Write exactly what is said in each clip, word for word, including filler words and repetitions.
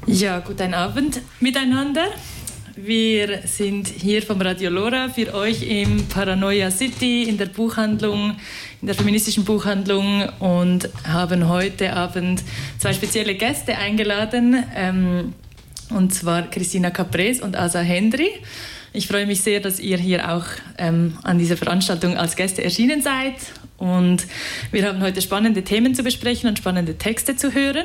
Ja, guten Abend miteinander. Wir sind hier vom Radio Lora für euch im Paranoia City in der Buchhandlung, in der feministischen Buchhandlung und haben heute Abend zwei spezielle Gäste eingeladen, ähm, und zwar Christina Caprez und Asa Hendry. Ich freue mich sehr, dass ihr hier auch ähm, an dieser Veranstaltung als Gäste erschienen seid und wir haben heute spannende Themen zu besprechen und spannende Texte zu hören.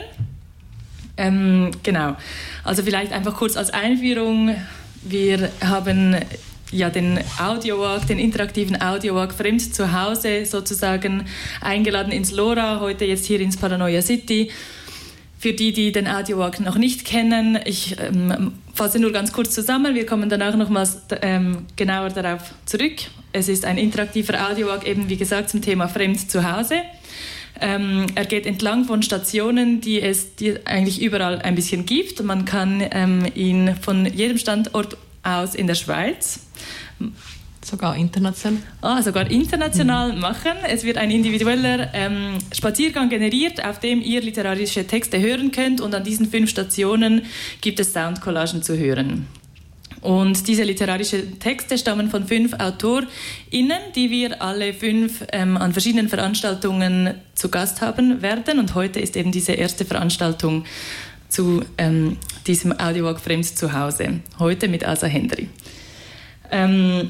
Ähm, genau, also vielleicht einfach kurz als Einführung. Wir haben ja den Audiowalk, den interaktiven Audiowalk Fremd zu Hause sozusagen eingeladen ins Lora, heute jetzt hier ins Paranoia City. Für die, die den Audiowalk noch nicht kennen, ich ähm, fasse nur ganz kurz zusammen, wir kommen danach nochmals ähm, genauer darauf zurück. Es ist ein interaktiver Audiowalk, eben wie gesagt zum Thema Fremd zu Hause. Ähm, er geht entlang von Stationen, die es die eigentlich überall ein bisschen gibt. Man kann ähm, ihn von jedem Standort aus in der Schweiz, sogar international, ah, sogar international mhm. machen. Es wird ein individueller ähm, Spaziergang generiert, auf dem ihr literarische Texte hören könnt und an diesen fünf Stationen gibt es Soundcollagen zu hören. Und diese literarischen Texte stammen von fünf AutorInnen, die wir alle fünf ähm, an verschiedenen Veranstaltungen zu Gast haben werden. Und heute ist eben diese erste Veranstaltung zu ähm, diesem Audiowalk Fremd zu Hause. Heute mit Asa Hendry. Ähm,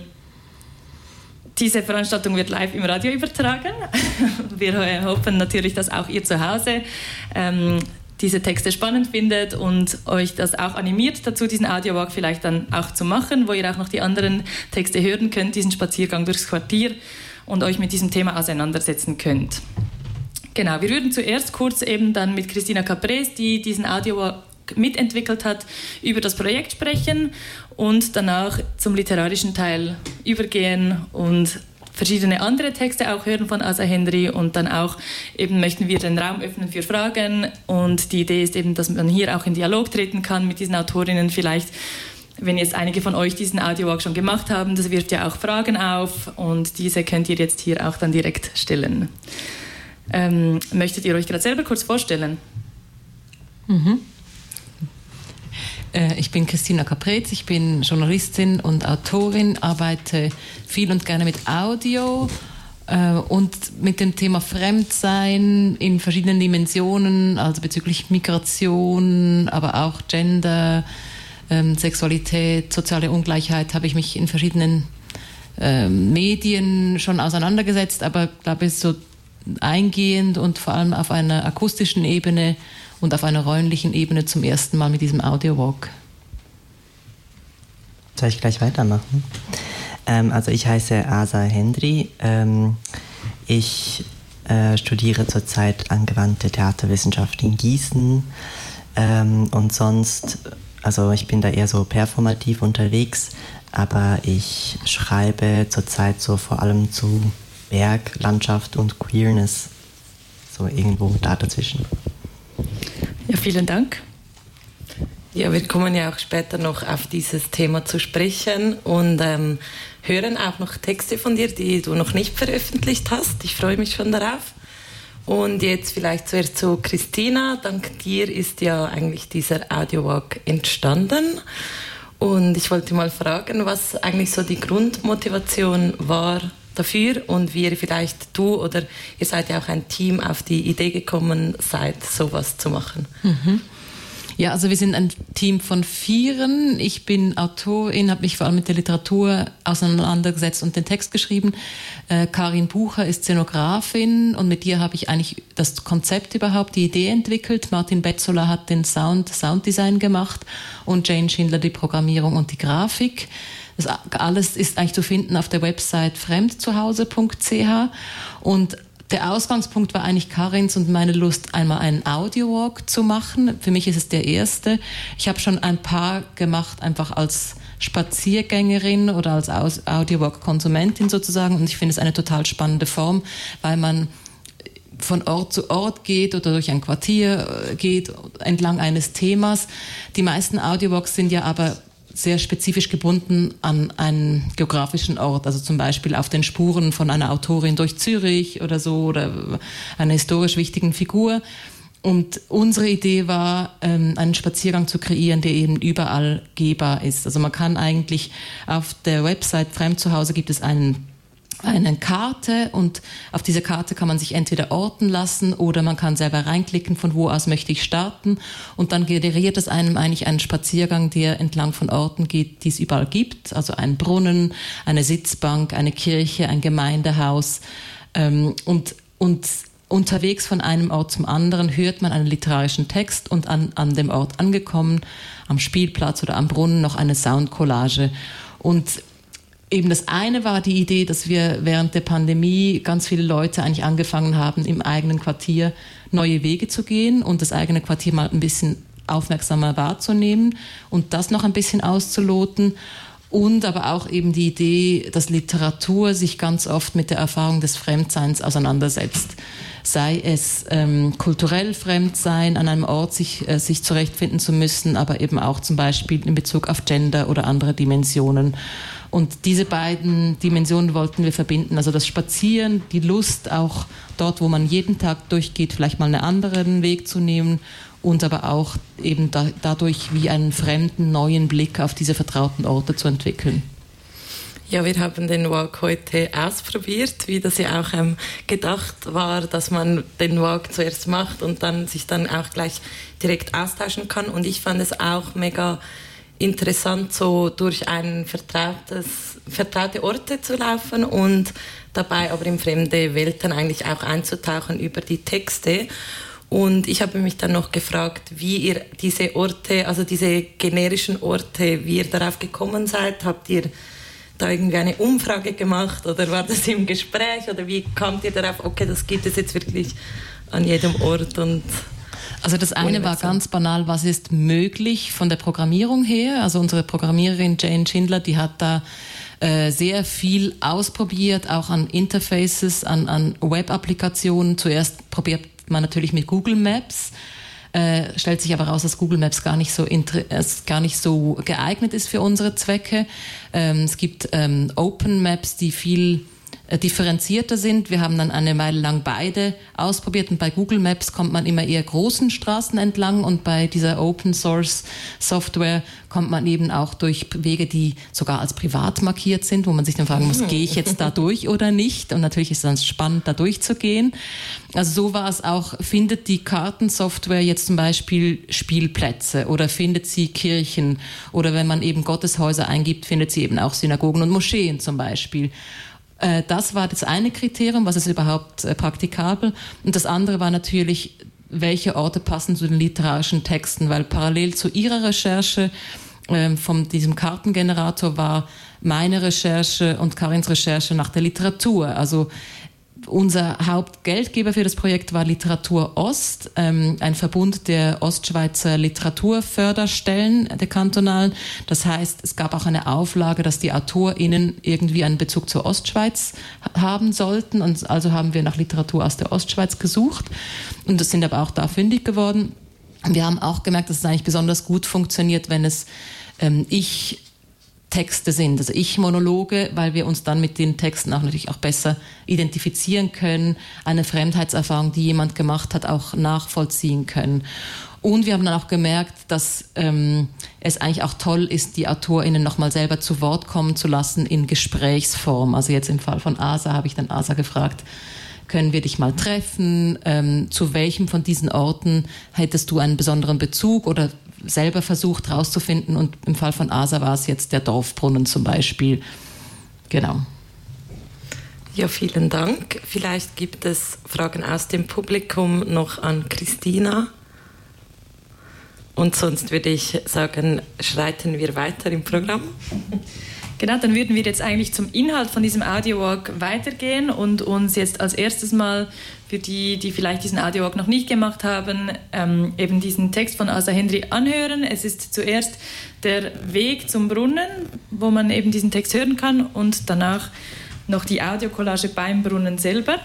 diese Veranstaltung wird live im Radio übertragen. Wir hoffen natürlich, dass auch ihr zu Hause ähm, diese Texte spannend findet und euch das auch animiert dazu, diesen Audiowalk vielleicht dann auch zu machen, wo ihr auch noch die anderen Texte hören könnt, diesen Spaziergang durchs Quartier und euch mit diesem Thema auseinandersetzen könnt. Genau, wir würden zuerst kurz eben dann mit Christina Caprez, die diesen Audiowalk mitentwickelt hat, über das Projekt sprechen und danach zum literarischen Teil übergehen und verschiedene andere Texte auch hören von Asa Hendry und dann auch eben möchten wir den Raum öffnen für Fragen und die Idee ist eben, dass man hier auch in Dialog treten kann mit diesen Autorinnen. Vielleicht, wenn jetzt einige von euch diesen Audiowalk schon gemacht haben, das wirft ja auch Fragen auf und diese könnt ihr jetzt hier auch dann direkt stellen. Ähm, möchtet ihr euch gerade selber kurz vorstellen? Mhm. Ich bin Christina Caprez, ich bin Journalistin und Autorin, arbeite viel und gerne mit Audio äh, und mit dem Thema Fremdsein in verschiedenen Dimensionen, also bezüglich Migration, aber auch Gender, ähm, Sexualität, soziale Ungleichheit, habe ich mich in verschiedenen äh, Medien schon auseinandergesetzt, aber glaube ich so eingehend und vor allem auf einer akustischen Ebene und auf einer räumlichen Ebene zum ersten Mal mit diesem Audiowalk. Soll ich gleich weitermachen? Ähm, also ich heiße Asa Hendry. Ähm, ich äh, studiere zurzeit angewandte Theaterwissenschaft in Gießen. Ähm, und sonst, also ich bin da eher so performativ unterwegs, aber ich schreibe zurzeit so vor allem zu Berg, Landschaft und Queerness, so irgendwo da dazwischen. Ja, vielen Dank. Ja, wir kommen ja auch später noch auf dieses Thema zu sprechen und ähm, hören auch noch Texte von dir, die du noch nicht veröffentlicht hast. Ich freue mich schon darauf. Und jetzt vielleicht zuerst zu Christina. Dank dir ist ja eigentlich dieser Audiowalk entstanden. Und ich wollte mal fragen, was eigentlich so die Grundmotivation war dafür und wie ihr vielleicht, du oder ihr seid ja auch ein Team, auf die Idee gekommen seid, sowas zu machen. Mhm. Ja, also wir sind ein Team von Vieren. Ich bin Autorin, habe mich vor allem mit der Literatur auseinandergesetzt und den Text geschrieben. Äh, Karin Bucher ist Szenografin und mit ihr habe ich eigentlich das Konzept überhaupt, die Idee entwickelt. Martin Betzola hat den Sound, Sounddesign gemacht und Jane Schindler die Programmierung und die Grafik. Das alles ist eigentlich zu finden auf der Website fremdzuhause punkt c h und der Ausgangspunkt war eigentlich Karins und meine Lust, einmal einen Audiowalk zu machen. Für mich ist es der erste. Ich habe schon ein paar gemacht, einfach als Spaziergängerin oder als Audiowalk-Konsumentin sozusagen und ich finde es eine total spannende Form, weil man von Ort zu Ort geht oder durch ein Quartier geht, entlang eines Themas. Die meisten Audiowalks sind ja aber sehr spezifisch gebunden an einen geografischen Ort, also zum Beispiel auf den Spuren von einer Autorin durch Zürich oder so oder einer historisch wichtigen Figur. Und unsere Idee war, einen Spaziergang zu kreieren, der eben überall gehbar ist. Also man kann eigentlich auf der Website Fremdzuhause gibt es einen eine Karte und auf dieser Karte kann man sich entweder orten lassen oder man kann selber reinklicken, von wo aus möchte ich starten, und dann generiert es einem eigentlich einen Spaziergang, der entlang von Orten geht, die es überall gibt, also ein Brunnen, eine Sitzbank, eine Kirche, ein Gemeindehaus, und, und unterwegs von einem Ort zum anderen hört man einen literarischen Text und an, an dem Ort angekommen, am Spielplatz oder am Brunnen noch eine Soundcollage. Und eben das eine war die Idee, dass wir während der Pandemie ganz viele Leute eigentlich angefangen haben, im eigenen Quartier neue Wege zu gehen und das eigene Quartier mal ein bisschen aufmerksamer wahrzunehmen und das noch ein bisschen auszuloten. Und aber auch eben die Idee, dass Literatur sich ganz oft mit der Erfahrung des Fremdseins auseinandersetzt. Sei es ähm, kulturell Fremdsein, an einem Ort sich, äh, sich zurechtfinden zu müssen, aber eben auch zum Beispiel in Bezug auf Gender oder andere Dimensionen. Und diese beiden Dimensionen wollten wir verbinden. Also das Spazieren, die Lust auch dort, wo man jeden Tag durchgeht, vielleicht mal einen anderen Weg zu nehmen und aber auch eben da, dadurch wie einen fremden, neuen Blick auf diese vertrauten Orte zu entwickeln. Ja, wir haben den Walk heute ausprobiert, wie das ja auch ähm, gedacht war, dass man den Walk zuerst macht und dann sich dann auch gleich direkt austauschen kann. Und ich fand es auch mega interessant, so durch ein vertrautes, vertraute Orte zu laufen und dabei aber in fremde Welten eigentlich auch einzutauchen über die Texte. Und ich habe mich dann noch gefragt, wie ihr diese Orte, also diese generischen Orte, wie ihr darauf gekommen seid. Habt ihr da irgendwie eine Umfrage gemacht oder war das im Gespräch oder wie kamt ihr darauf, okay, das gibt es jetzt wirklich an jedem Ort? Und also das eine war ganz banal, was ist möglich von der Programmierung her. Also unsere Programmiererin Jane Schindler, die hat da äh, sehr viel ausprobiert, auch an Interfaces, an, an Web-Applikationen. Zuerst probiert man natürlich mit Google Maps, äh, stellt sich aber raus, dass Google Maps gar nicht so, inter- äh, gar nicht so geeignet ist für unsere Zwecke. Ähm, es gibt ähm, Open Maps, die viel differenzierter sind. Wir haben dann eine Weile lang beide ausprobiert und bei Google Maps kommt man immer eher großen Straßen entlang und bei dieser Open Source Software kommt man eben auch durch Wege, die sogar als privat markiert sind, wo man sich dann fragen muss, gehe ich jetzt da durch oder nicht? Und natürlich ist es dann spannend, da durchzugehen. Also so war es auch, findet die Kartensoftware jetzt zum Beispiel Spielplätze oder findet sie Kirchen oder wenn man eben Gotteshäuser eingibt, findet sie eben auch Synagogen und Moscheen zum Beispiel. Das war das eine Kriterium, was ist überhaupt äh, praktikabel. Und das andere war natürlich, welche Orte passen zu den literarischen Texten, weil parallel zu ihrer Recherche äh, von diesem Kartengenerator war meine Recherche und Karins Recherche nach der Literatur. Also unser Hauptgeldgeber für das Projekt war Literatur Ost, ähm, ein Verbund der Ostschweizer Literaturförderstellen, der kantonalen. Das heißt, es gab auch eine Auflage, dass die AutorInnen irgendwie einen Bezug zur Ostschweiz haben sollten. Und also haben wir nach Literatur aus der Ostschweiz gesucht. Und das sind aber auch da fündig geworden. Wir haben auch gemerkt, dass es eigentlich besonders gut funktioniert, wenn es ähm, ich Texte sind, also Ich-Monologe, weil wir uns dann mit den Texten auch natürlich auch besser identifizieren können, eine Fremdheitserfahrung, die jemand gemacht hat, auch nachvollziehen können. Und wir haben dann auch gemerkt, dass ähm, es eigentlich auch toll ist, die AutorInnen nochmal selber zu Wort kommen zu lassen in Gesprächsform. Also jetzt im Fall von Asa habe ich dann Asa gefragt, können wir dich mal treffen? Ähm, zu welchem von diesen Orten hättest du einen besonderen Bezug oder selber versucht herauszufinden? Und im Fall von Asa war es jetzt der Dorfbrunnen zum Beispiel. Genau. Ja, vielen Dank. Vielleicht gibt es Fragen aus dem Publikum noch an Christina. Und sonst würde ich sagen, schreiten wir weiter im Programm. Genau, dann würden wir jetzt eigentlich zum Inhalt von diesem Audiowalk weitergehen und uns jetzt als erstes mal für die, die vielleicht diesen Audiowalk noch nicht gemacht haben, ähm, eben diesen Text von Asa Hendry anhören. Es ist zuerst der Weg zum Brunnen, wo man eben diesen Text hören kann und danach noch die Audiocollage beim Brunnen selber.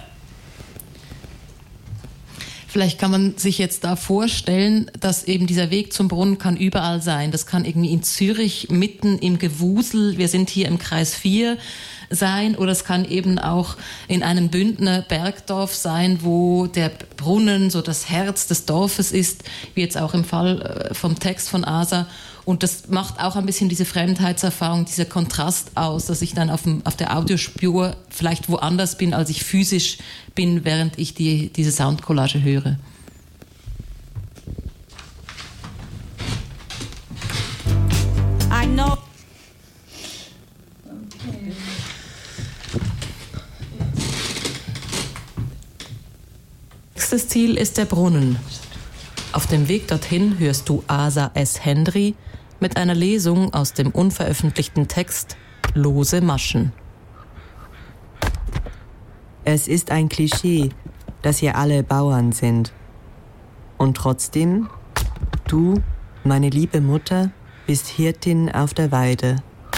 Vielleicht kann man sich jetzt da vorstellen, dass eben dieser Weg zum Brunnen kann überall sein. Das kann irgendwie in Zürich mitten im Gewusel, wir sind hier im Kreis vier, sein oder es kann eben auch in einem Bündner Bergdorf sein, wo der Brunnen so das Herz des Dorfes ist, wie jetzt auch im Fall vom Text von Asa. Und das macht auch ein bisschen diese Fremdheitserfahrung, dieser Kontrast aus, dass ich dann auf, dem, auf der Audiospur vielleicht woanders bin, als ich physisch bin, während ich die, diese Soundcollage höre. I know. Nächstes Ziel ist der Brunnen. Auf dem Weg dorthin hörst du Asa S. Hendry mit einer Lesung aus dem unveröffentlichten Text Lose Maschen. Es ist ein Klischee, dass ihr alle Bauern sind. Und trotzdem, du, meine liebe Mutter, bist Hirtin auf der Weide.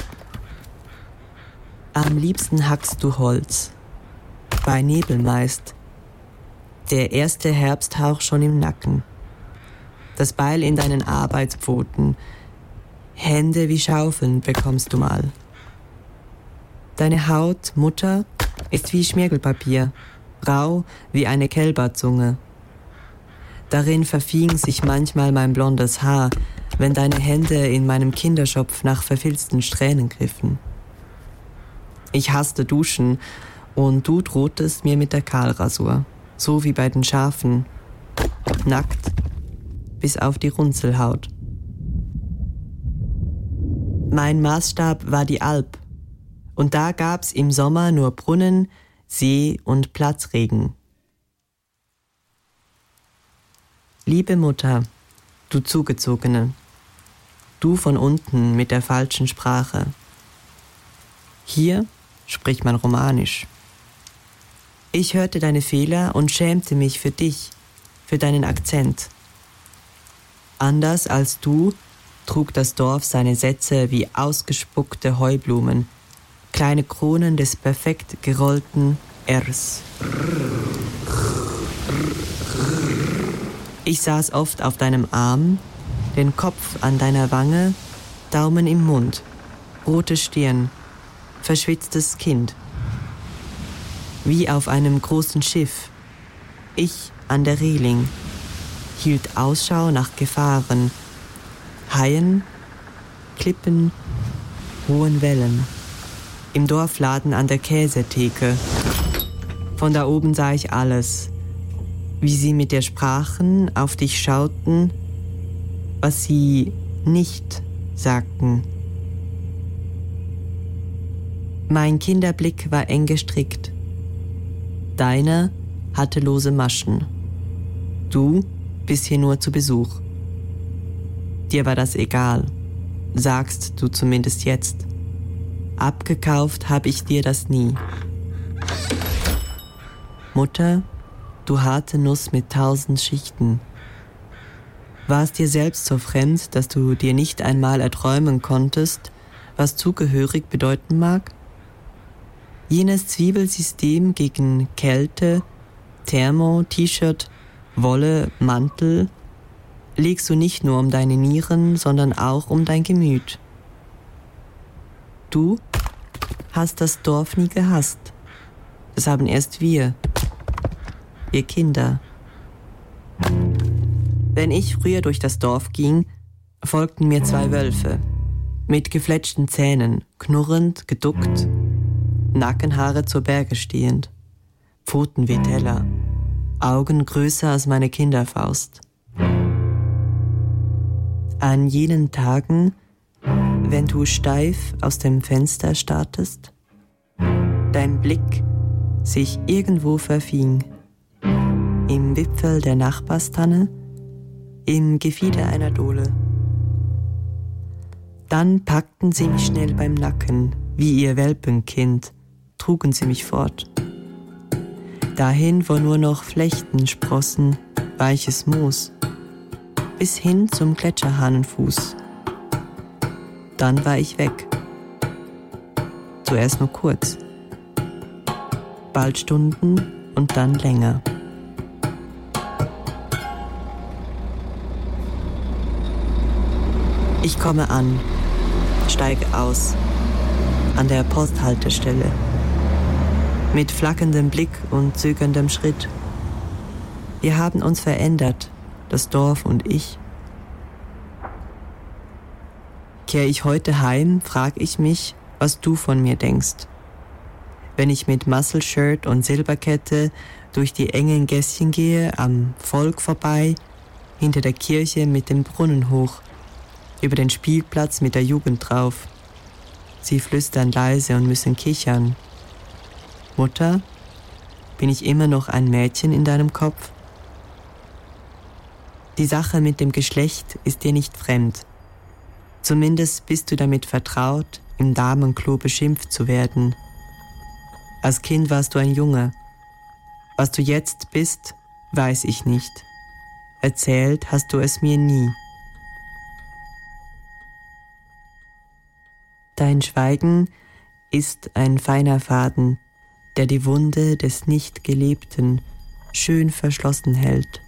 Am liebsten hackst du Holz. Bei Nebel meist. Der erste Herbsthauch schon im Nacken. Das Beil in deinen Arbeitspfoten. Hände wie Schaufeln bekommst du mal. Deine Haut, Mutter, ist wie Schmirgelpapier, rau wie eine Kälberzunge. Darin verfing sich manchmal mein blondes Haar, wenn deine Hände in meinem Kinderschopf nach verfilzten Strähnen griffen. Ich hasste Duschen und du drohtest mir mit der Kahlrasur, so wie bei den Schafen, nackt bis auf die Runzelhaut. Mein Maßstab war die Alp, und da gab's im Sommer nur Brunnen, See und Platzregen. Liebe Mutter, du Zugezogene, du von unten mit der falschen Sprache. Hier spricht man Romanisch. Ich hörte deine Fehler und schämte mich für dich, für deinen Akzent. Anders als du trug das Dorf seine Sätze wie ausgespuckte Heublumen, kleine Kronen des perfekt gerollten Rs. Ich saß oft auf deinem Arm, den Kopf an deiner Wange, Daumen im Mund, rote Stirn, verschwitztes Kind. Wie auf einem großen Schiff, ich an der Reling, hielt Ausschau nach Gefahren, Haien, Klippen, hohen Wellen. Im Dorfladen an der Käsetheke. Von da oben sah ich alles, wie sie mit dir sprachen, auf dich schauten, was sie nicht sagten. Mein Kinderblick war eng gestrickt. Deiner hatte lose Maschen. Du bist hier nur zu Besuch. Dir war das egal, sagst du zumindest jetzt. Abgekauft habe ich dir das nie. Mutter, du harte Nuss mit tausend Schichten. War es dir selbst so fremd, dass du dir nicht einmal erträumen konntest, was zugehörig bedeuten mag? Jenes Zwiebelsystem gegen Kälte, Thermo, T-Shirt, Wolle, Mantel, legst du nicht nur um deine Nieren, sondern auch um dein Gemüt. Du hast das Dorf nie gehasst. Das haben erst wir, wir Kinder. Wenn ich früher durch das Dorf ging, folgten mir zwei Wölfe, mit gefletschten Zähnen, knurrend, geduckt, Nackenhaare zur Berge stehend, Pfoten wie Teller, Augen größer als meine Kinderfaust. An jenen Tagen, wenn du steif aus dem Fenster startest, dein Blick sich irgendwo verfing, im Wipfel der Nachbarstanne, im Gefieder einer Dohle. Dann packten sie mich schnell beim Nacken, wie ihr Welpenkind, trugen sie mich fort. Dahin, wo nur noch Flechten sprossen, weiches Moos, bis hin zum Gletscherhahnenfuß. Dann war ich weg. Zuerst nur kurz. Bald Stunden und dann länger. Ich komme an, steige aus. an der Posthaltestelle. Mit flackerndem Blick und zögerndem Schritt. Wir haben uns verändert, das Dorf und ich. Kehre ich heute heim, frage ich mich, was du von mir denkst. Wenn ich mit Muscle-Shirt und Silberkette durch die engen Gässchen gehe, am Volk vorbei, hinter der Kirche mit dem Brunnen hoch, über den Spielplatz mit der Jugend drauf. Sie flüstern leise und müssen kichern. Mutter, bin ich immer noch ein Mädchen in deinem Kopf? Die Sache mit dem Geschlecht ist dir nicht fremd. Zumindest bist du damit vertraut, im Damenklo beschimpft zu werden. Als Kind warst du ein Junge. Was du jetzt bist, weiß ich nicht. Erzählt hast du es mir nie. Dein Schweigen ist ein feiner Faden, der die Wunde des Nicht-Gelebten schön verschlossen hält.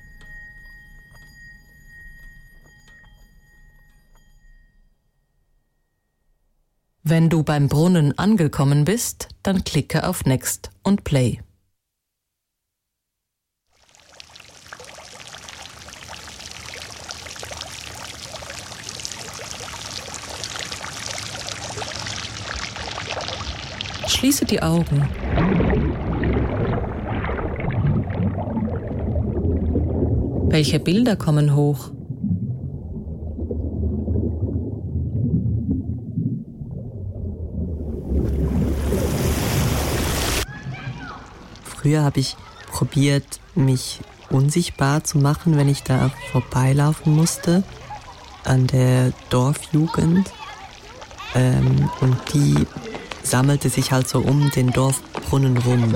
Wenn du beim Brunnen angekommen bist, dann klicke auf Next und Play. Schließe die Augen. Welche Bilder kommen hoch? Früher habe ich probiert, mich unsichtbar zu machen, wenn ich da vorbeilaufen musste, an der Dorfjugend. Ähm, und die sammelte sich halt so um den Dorfbrunnen rum.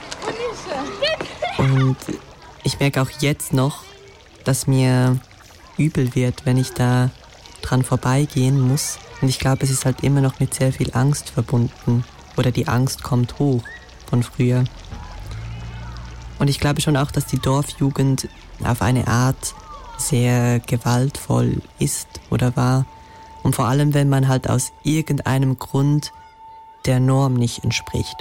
Und ich merke auch jetzt noch, dass mir übel wird, wenn ich da dran vorbeigehen muss. Und ich glaube, es ist halt immer noch mit sehr viel Angst verbunden. Oder die Angst kommt hoch von früher. Und ich glaube schon auch, dass die Dorfjugend auf eine Art sehr gewaltvoll ist oder war. Und vor allem, wenn man halt aus irgendeinem Grund der Norm nicht entspricht.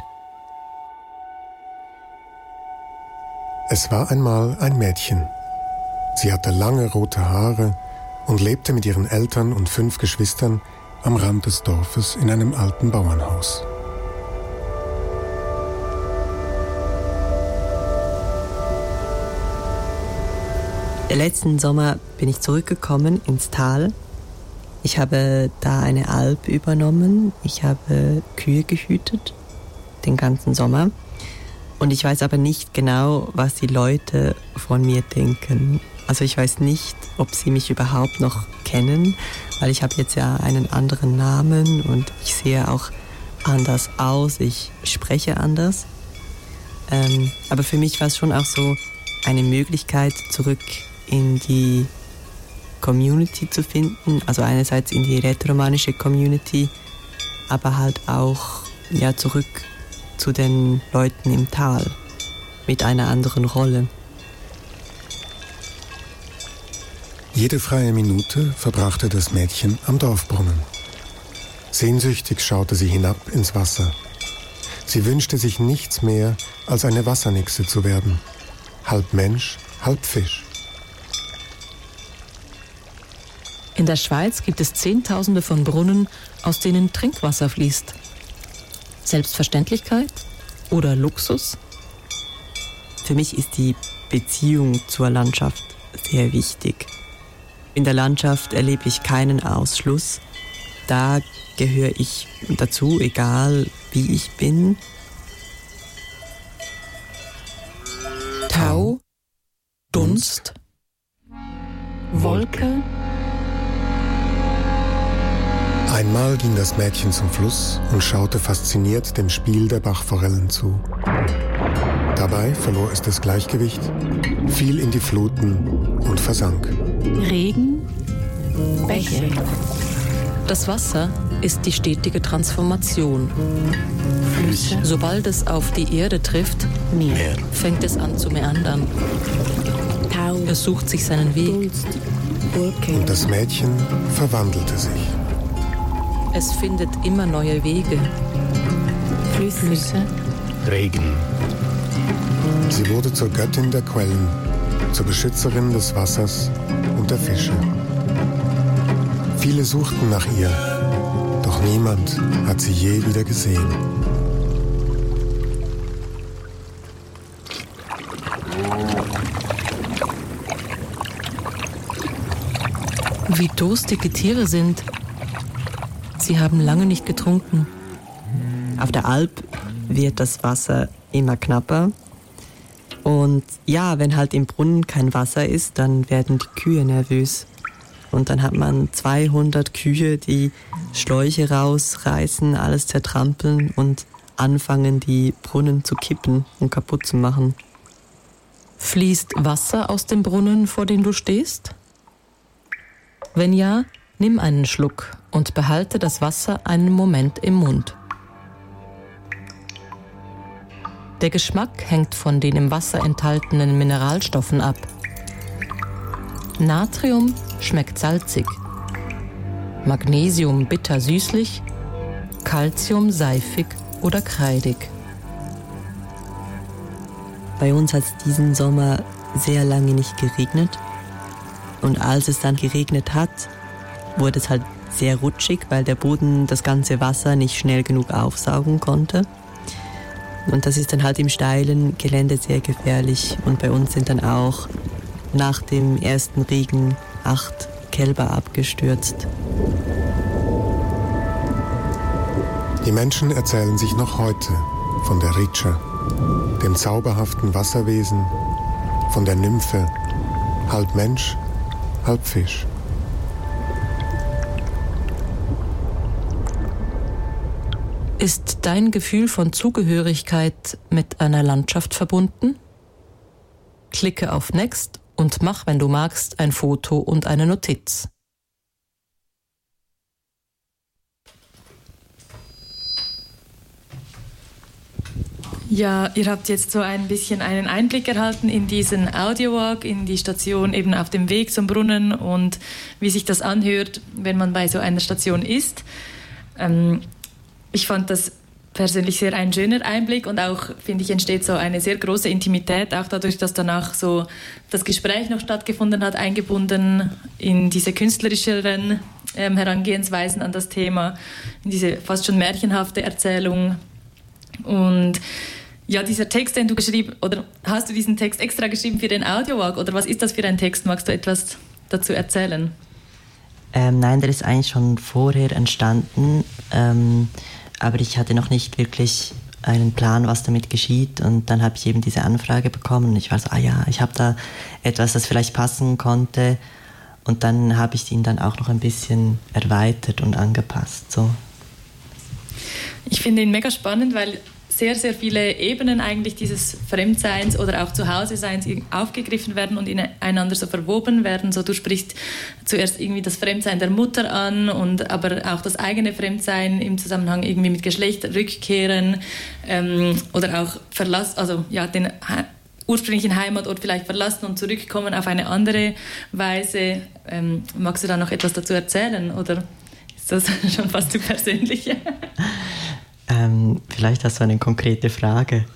Es war einmal ein Mädchen. Sie hatte lange rote Haare und lebte mit ihren Eltern und fünf Geschwistern am Rand des Dorfes in einem alten Bauernhaus. Letzten Sommer bin ich zurückgekommen ins Tal. Ich habe da eine Alp übernommen. Ich habe Kühe gehütet, den ganzen Sommer. Und ich weiß aber nicht genau, was die Leute von mir denken. Also ich weiß nicht, ob sie mich überhaupt noch kennen, weil ich habe jetzt ja einen anderen Namen und ich sehe auch anders aus, ich spreche anders. Ähm, aber für mich war es schon auch so eine Möglichkeit, zurück in die Community zu finden, also einerseits in die rätoromanische Community, aber halt auch ja, zurück zu den Leuten im Tal mit einer anderen Rolle. Jede freie Minute verbrachte das Mädchen am Dorfbrunnen. Sehnsüchtig schaute sie hinab ins Wasser. Sie wünschte sich nichts mehr, als eine Wassernixe zu werden. Halb Mensch, halb Fisch. In der Schweiz gibt es Zehntausende von Brunnen, aus denen Trinkwasser fließt. Selbstverständlichkeit oder Luxus? Für mich ist die Beziehung zur Landschaft sehr wichtig. In der Landschaft erlebe ich keinen Ausschluss. Da gehöre ich dazu, egal wie ich bin. Tau, Dunst, Wolke. Einmal ging das Mädchen zum Fluss und schaute fasziniert dem Spiel der Bachforellen zu. Dabei verlor es das Gleichgewicht, fiel in die Fluten und versank. Regen, Bäche. Das Wasser ist die stetige Transformation. Flüsse. Sobald es auf die Erde trifft, Meer. Fängt es an zu meandern. Tau. Es sucht sich seinen Weg. Und das Mädchen verwandelte sich. Es findet immer neue Wege. Flüsse. Regen. Sie wurde zur Göttin der Quellen, zur Beschützerin des Wassers und der Fische. Viele suchten nach ihr, doch niemand hat sie je wieder gesehen. Wie durstig die Tiere sind. Sie haben lange nicht getrunken. Auf der Alp wird das Wasser immer knapper. Und ja, wenn halt im Brunnen kein Wasser ist, dann werden die Kühe nervös. Und dann hat man zweihundert Kühe, die Schläuche rausreißen, alles zertrampeln und anfangen, die Brunnen zu kippen und kaputt zu machen. Fließt Wasser aus dem Brunnen, vor dem du stehst? Wenn ja, nimm einen Schluck und behalte das Wasser einen Moment im Mund. Der Geschmack hängt von den im Wasser enthaltenen Mineralstoffen ab. Natrium schmeckt salzig, Magnesium bitter-süßlich, Calcium seifig oder kreidig. Bei uns hat es diesen Sommer sehr lange nicht geregnet. Und als es dann geregnet hat, wurde es halt sehr rutschig, weil der Boden das ganze Wasser nicht schnell genug aufsaugen konnte. Und das ist dann halt im steilen Gelände sehr gefährlich. Und bei uns sind dann auch nach dem ersten Regen acht Kälber abgestürzt. Die Menschen erzählen sich noch heute von der Richa, dem zauberhaften Wasserwesen, von der Nymphe, halb Mensch, halb Fisch. Ist dein Gefühl von Zugehörigkeit mit einer Landschaft verbunden? Klicke auf Next und mach, wenn du magst, ein Foto und eine Notiz. Ja, ihr habt jetzt so ein bisschen einen Einblick erhalten in diesen Audiowalk, in die Station eben auf dem Weg zum Brunnen und wie sich das anhört, wenn man bei so einer Station ist. Ähm, ich fand das persönlich sehr ein schöner Einblick und auch, finde ich, entsteht so eine sehr große Intimität, auch dadurch, dass danach so das Gespräch noch stattgefunden hat, eingebunden in diese künstlerischeren ähm, Herangehensweisen an das Thema, in diese fast schon märchenhafte Erzählung. Und ja, dieser Text, den du geschrieben, oder hast du diesen Text extra geschrieben für den Audiowalk oder was ist das für ein Text? Magst du etwas dazu erzählen? Ähm, nein, der ist eigentlich schon vorher entstanden, ähm, aber ich hatte noch nicht wirklich einen Plan, was damit geschieht und dann habe ich eben diese Anfrage bekommen und ich war so, ah ja, ich habe da etwas, das vielleicht passen konnte und dann habe ich ihn dann auch noch ein bisschen erweitert und angepasst, so. Ich finde ihn mega spannend, weil sehr, sehr viele Ebenen eigentlich dieses Fremdseins oder auch Zuhause-Seins aufgegriffen werden und ineinander so verwoben werden. So, du sprichst zuerst irgendwie das Fremdsein der Mutter an, und aber auch das eigene Fremdsein im Zusammenhang irgendwie mit Geschlecht, Rückkehren ähm, oder auch Verlass, also ja, den he- ursprünglichen Heimatort vielleicht verlassen und zurückkommen auf eine andere Weise. Ähm, magst du da noch etwas dazu erzählen oder ist das schon fast zu persönlich? Ähm, vielleicht hast du eine konkrete Frage.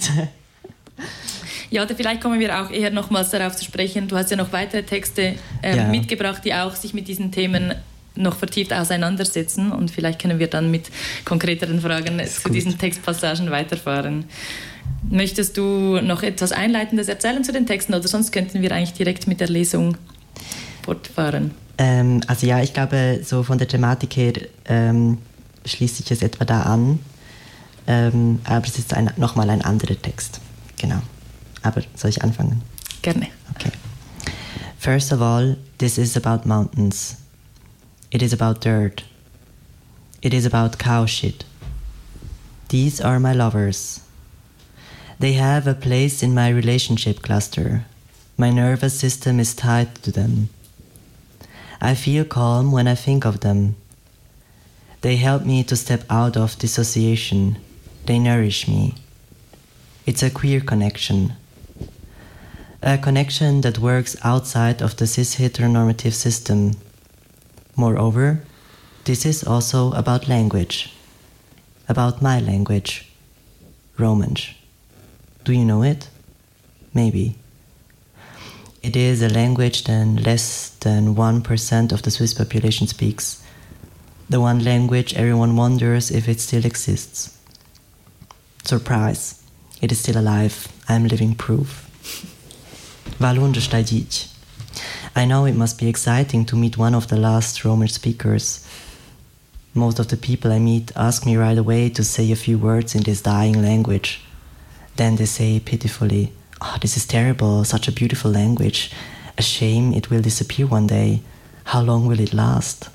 Ja, oder vielleicht kommen wir auch eher nochmals darauf zu sprechen. Du hast ja noch weitere Texte ähm, ja. mitgebracht, die auch sich mit diesen Themen noch vertieft auseinandersetzen und vielleicht können wir dann mit konkreteren Fragen zu gut. diesen Textpassagen weiterfahren. Möchtest du noch etwas Einleitendes erzählen zu den Texten oder sonst könnten wir eigentlich direkt mit der Lesung fortfahren? Ähm, also ja, ich glaube, so von der Thematik her ähm, schließt sich es etwa da an, ähm, aber es ist ein, nochmal ein anderer Text. Genau. Aber soll ich anfangen? Gerne. Okay. First of all, this is about mountains. It is about dirt. It is about cow shit. These are my lovers. They have a place in my relationship cluster. My nervous system is tied to them. I feel calm when I think of them. They help me to step out of dissociation. They nourish me. It's a queer connection. A connection that works outside of the cis-heteronormative system. Moreover, this is also about language, about my language, Romansh. Do you know it? Maybe. It is a language that less than one percent of the Swiss population speaks. The one language everyone wonders if it still exists. Surprise, it is still alive. I'm living proof. Valunja Stajdic. I know it must be exciting to meet one of the last Romansh speakers. Most of the people I meet ask me right away to say a few words in this dying language. Then they say pitifully, "Oh, this is terrible, such a beautiful language. A shame it will disappear one day. How long will it last?"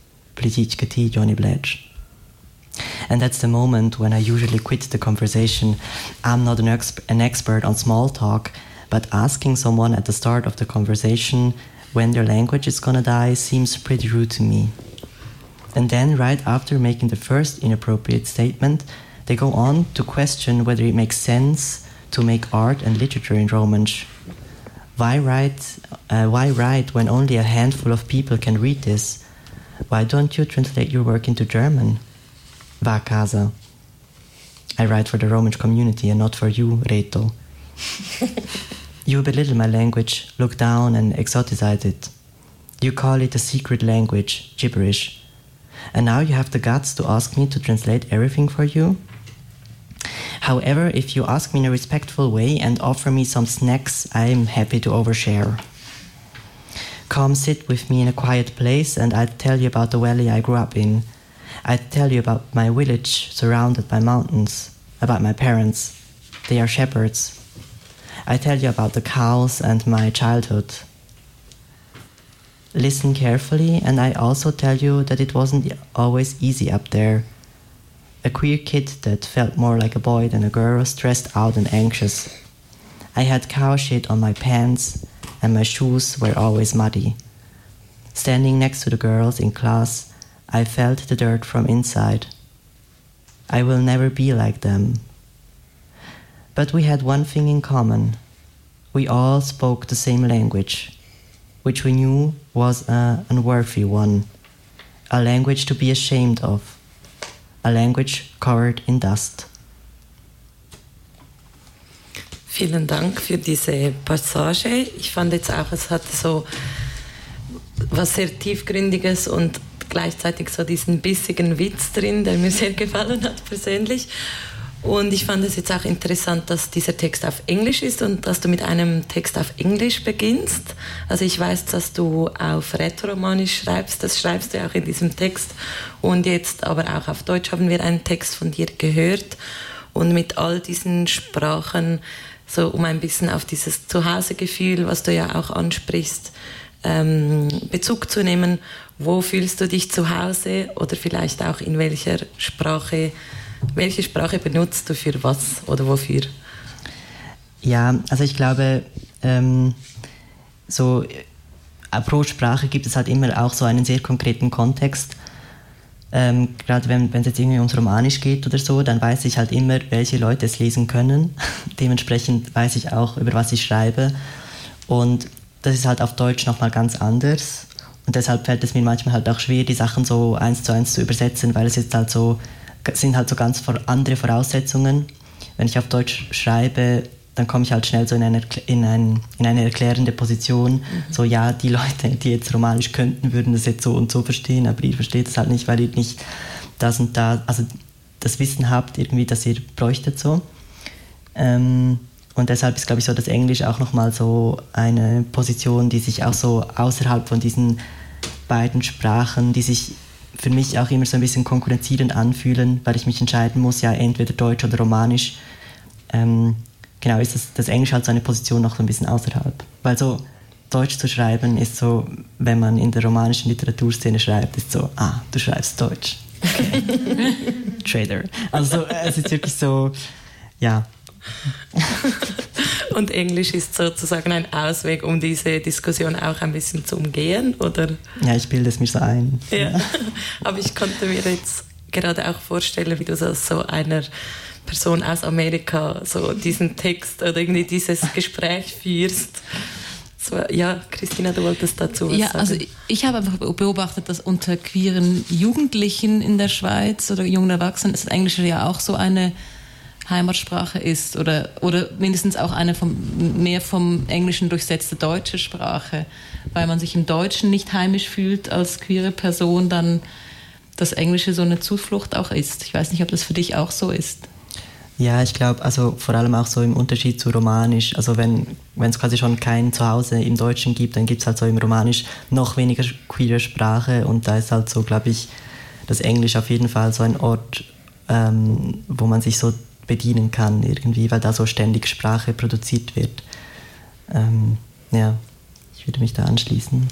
And that's the moment when I usually quit the conversation. I'm not an, exp- an expert on small talk, but asking someone at the start of the conversation when their language is gonna die seems pretty rude to me. And then right after making the first inappropriate statement, they go on to question whether it makes sense to make art and literature in Romansh. Why write, uh, why write when only a handful of people can read this? Why don't you translate your work into German? Va casa. I write for the Romansh community and not for you, Reto. You belittle my language, look down and exoticize it. You call it a secret language, gibberish. And now you have the guts to ask me to translate everything for you? However, if you ask me in a respectful way and offer me some snacks, I am happy to overshare. Come sit with me in a quiet place and I'll tell you about the valley I grew up in. I'll tell you about my village surrounded by mountains, about my parents. They are shepherds. I tell you about the cows and my childhood. Listen carefully, and I also tell you that it wasn't always easy up there. A queer kid that felt more like a boy than a girl, stressed out and anxious. I had cow shit on my pants, and my shoes were always muddy. Standing next to the girls in class, I felt the dirt from inside. I will never be like them. But we had one thing in common. We all spoke the same language, which we knew was an unworthy one, a language to be ashamed of, a language covered in dust. Vielen Dank für diese Passage. Ich fand jetzt auch, es hatte so was sehr Tiefgründiges und gleichzeitig so diesen bissigen Witz drin, der mir sehr gefallen hat persönlich. Und ich fand es jetzt auch interessant, dass dieser Text auf Englisch ist und dass du mit einem Text auf Englisch beginnst. Also ich weiß, dass du auf Rätoromanisch schreibst, das schreibst du auch in diesem Text. Und jetzt aber auch auf Deutsch haben wir einen Text von dir gehört. Und mit all diesen Sprachen, so um ein bisschen auf dieses Zuhausegefühl, was du ja auch ansprichst, ähm, Bezug zu nehmen. Wo fühlst du dich zu Hause oder vielleicht auch in welcher Sprache, welche Sprache benutzt du für was oder wofür? Ja, also ich glaube, ähm, so äh, pro Sprache gibt es halt immer auch so einen sehr konkreten Kontext. Ähm, gerade wenn es jetzt irgendwie ums Romanisch geht oder so, dann weiß ich halt immer, welche Leute es lesen können. Dementsprechend weiß ich auch, über was ich schreibe. Und das ist halt auf Deutsch nochmal ganz anders. Und deshalb fällt es mir manchmal halt auch schwer, die Sachen so eins zu eins zu übersetzen, weil es jetzt halt so, sind halt so ganz andere Voraussetzungen. Wenn ich auf Deutsch schreibe, dann komme ich halt schnell so in eine, in ein, in eine erklärende Position. Mhm. So, ja, die Leute, die jetzt Romanisch könnten, würden das jetzt so und so verstehen, aber ihr versteht es halt nicht, weil ihr nicht das und da, also das Wissen habt irgendwie, das ihr bräuchtet so. Ähm, und deshalb ist, glaube ich, so das Englisch auch nochmal so eine Position, die sich auch so außerhalb von diesen beiden Sprachen, die sich für mich auch immer so ein bisschen konkurrenzierend anfühlen, weil ich mich entscheiden muss, ja, entweder Deutsch oder Romanisch. Ähm, genau, ist das, das Englisch halt so eine Position noch so ein bisschen außerhalb. Weil so Deutsch zu schreiben ist so, wenn man in der romanischen Literaturszene schreibt, ist so, ah, du schreibst Deutsch. Okay. Trader. Also es ist wirklich so, ja. Und Englisch ist sozusagen ein Ausweg, um diese Diskussion auch ein bisschen zu umgehen, oder? Ja, ich bilde es mir so ein. Ja. Aber ich konnte mir jetzt gerade auch vorstellen, wie du das so einer Person aus Amerika so diesen Text oder irgendwie dieses Gespräch führst. So, ja, Christina, du wolltest dazu was ja, sagen. Also ich habe einfach beobachtet, dass unter queeren Jugendlichen in der Schweiz oder jungen Erwachsenen das Englische ja auch so eine Heimatsprache ist oder, oder mindestens auch eine vom, mehr vom Englischen durchsetzte deutsche Sprache, weil man sich im Deutschen nicht heimisch fühlt als queere Person, dann das Englische so eine Zuflucht auch ist. Ich weiß nicht, ob das für dich auch so ist. Ja, ich glaube, also vor allem auch so im Unterschied zu Romanisch, also wenn wenn es quasi schon kein Zuhause im Deutschen gibt, dann gibt es halt so im Romanisch noch weniger queere Sprache und da ist halt so, glaube ich, das Englisch auf jeden Fall so ein Ort, ähm, wo man sich so bedienen kann irgendwie, weil da so ständig Sprache produziert wird. Ähm, ja, ich würde mich da anschließen.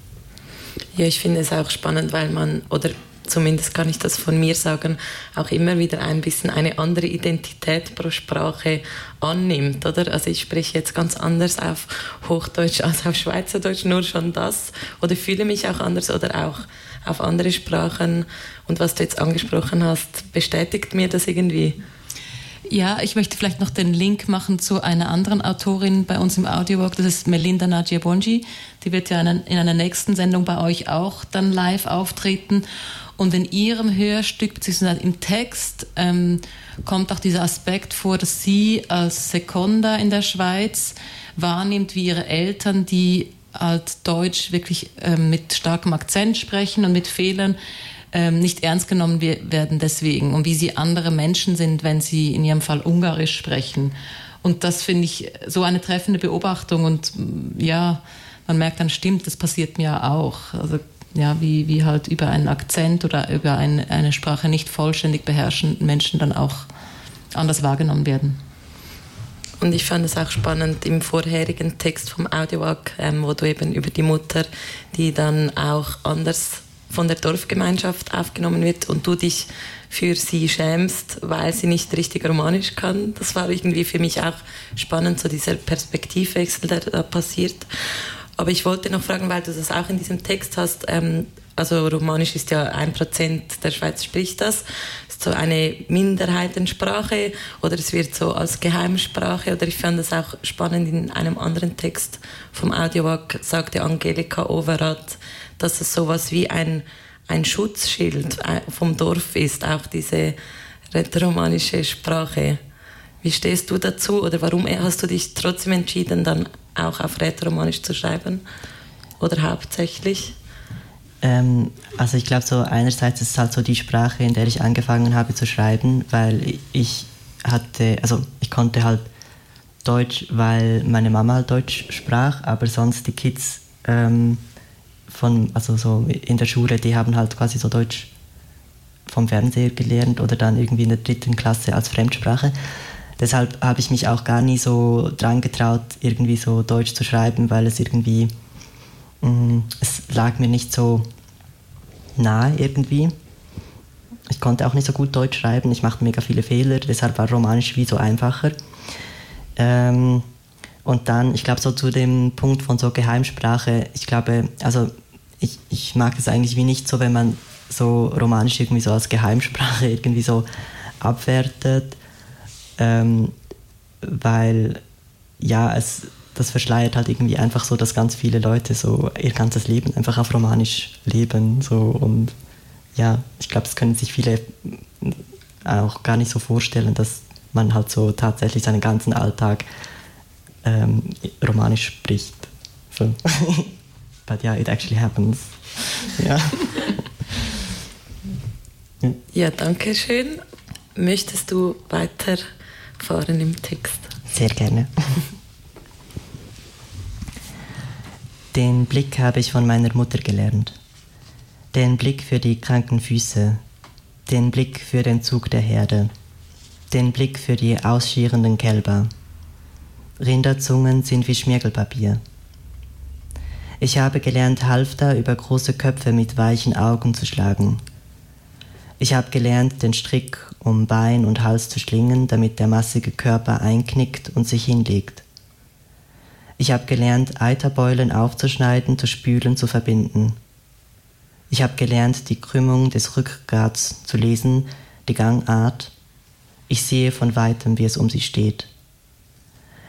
Ja, ich finde es auch spannend, weil man, oder zumindest kann ich das von mir sagen, auch immer wieder ein bisschen eine andere Identität pro Sprache annimmt, oder? Also ich spreche jetzt ganz anders auf Hochdeutsch als auf Schweizerdeutsch, nur schon das, oder fühle mich auch anders oder auch auf andere Sprachen. Und was du jetzt angesprochen hast, bestätigt mir das irgendwie? Ja, ich möchte vielleicht noch den Link machen zu einer anderen Autorin bei uns im Audiowalk, das ist Melinda Nagyabongi. Die wird ja in einer nächsten Sendung bei euch auch dann live auftreten. Und in ihrem Hörstück, beziehungsweise im Text, ähm, kommt auch dieser Aspekt vor, dass sie als Sekonda in der Schweiz wahrnimmt, wie ihre Eltern, die halt Deutsch wirklich ähm, mit starkem Akzent sprechen und mit Fehlern, ähm, nicht ernst genommen werden deswegen. Und wie sie andere Menschen sind, wenn sie in ihrem Fall Ungarisch sprechen. Und das finde ich so eine treffende Beobachtung. Und ja, man merkt dann, stimmt, das passiert mir auch. Also ja, wie, wie halt über einen Akzent oder über ein, eine Sprache nicht vollständig beherrschenden Menschen dann auch anders wahrgenommen werden. Und ich fand es auch spannend im vorherigen Text vom Audiowalk, ähm, wo du eben über die Mutter, die dann auch anders von der Dorfgemeinschaft aufgenommen wird und du dich für sie schämst, weil sie nicht richtig Romanisch kann. Das war irgendwie für mich auch spannend, so dieser Perspektivwechsel, der da passiert. Aber ich wollte noch fragen, weil du das auch in diesem Text hast, ähm, also Romanisch ist ja ein Prozent der Schweiz spricht das, ist so eine Minderheitensprache oder es wird so als Geheimsprache oder ich fand das auch spannend in einem anderen Text vom Audiowalk, sagte Angelika Overath, dass es sowas wie ein, ein Schutzschild vom Dorf ist, auch diese rätoromanische Sprache. Wie stehst du dazu oder warum hast du dich trotzdem entschieden, dann auch auf Rätoromanisch zu schreiben? Oder hauptsächlich? Ähm, also ich glaube so einerseits ist es halt so die Sprache, in der ich angefangen habe zu schreiben, weil ich hatte, also ich konnte halt Deutsch, weil meine Mama halt Deutsch sprach, aber sonst die Kids ähm, von, also so in der Schule, die haben halt quasi so Deutsch vom Fernseher gelernt oder dann irgendwie in der dritten Klasse als Fremdsprache. Deshalb habe ich mich auch gar nie so dran getraut, irgendwie so Deutsch zu schreiben, weil es irgendwie, mh, es lag mir nicht so nahe irgendwie. Ich konnte auch nicht so gut Deutsch schreiben, ich machte mega viele Fehler, deshalb war Romanisch wie so einfacher. Ähm, und dann, ich glaube so zu dem Punkt von so Geheimsprache, ich glaube, also ich, ich mag es eigentlich wie nicht so, wenn man so Romanisch irgendwie so als Geheimsprache irgendwie so abwertet. Ähm, weil ja, es, das verschleiert halt irgendwie einfach so, dass ganz viele Leute so ihr ganzes Leben einfach auf Romanisch leben so und ja, ich glaube, das können sich viele auch gar nicht so vorstellen, dass man halt so tatsächlich seinen ganzen Alltag ähm, Romanisch spricht. So. But yeah, it actually happens. Ja. Ja, danke schön. Möchtest du weiter fahren im Text? Sehr gerne. Den Blick habe ich von meiner Mutter gelernt. Den Blick für die kranken Füße. Den Blick für den Zug der Herde. Den Blick für die ausschierenden Kälber. Rinderzungen sind wie Schmirgelpapier. Ich habe gelernt, Halfter über große Köpfe mit weichen Augen zu schlagen. Ich habe gelernt, den Strick um Bein und Hals zu schlingen, damit der massige Körper einknickt und sich hinlegt. Ich habe gelernt, Eiterbeulen aufzuschneiden, zu spülen, zu verbinden. Ich habe gelernt, die Krümmung des Rückgrats zu lesen, die Gangart. Ich sehe von weitem, wie es um sie steht.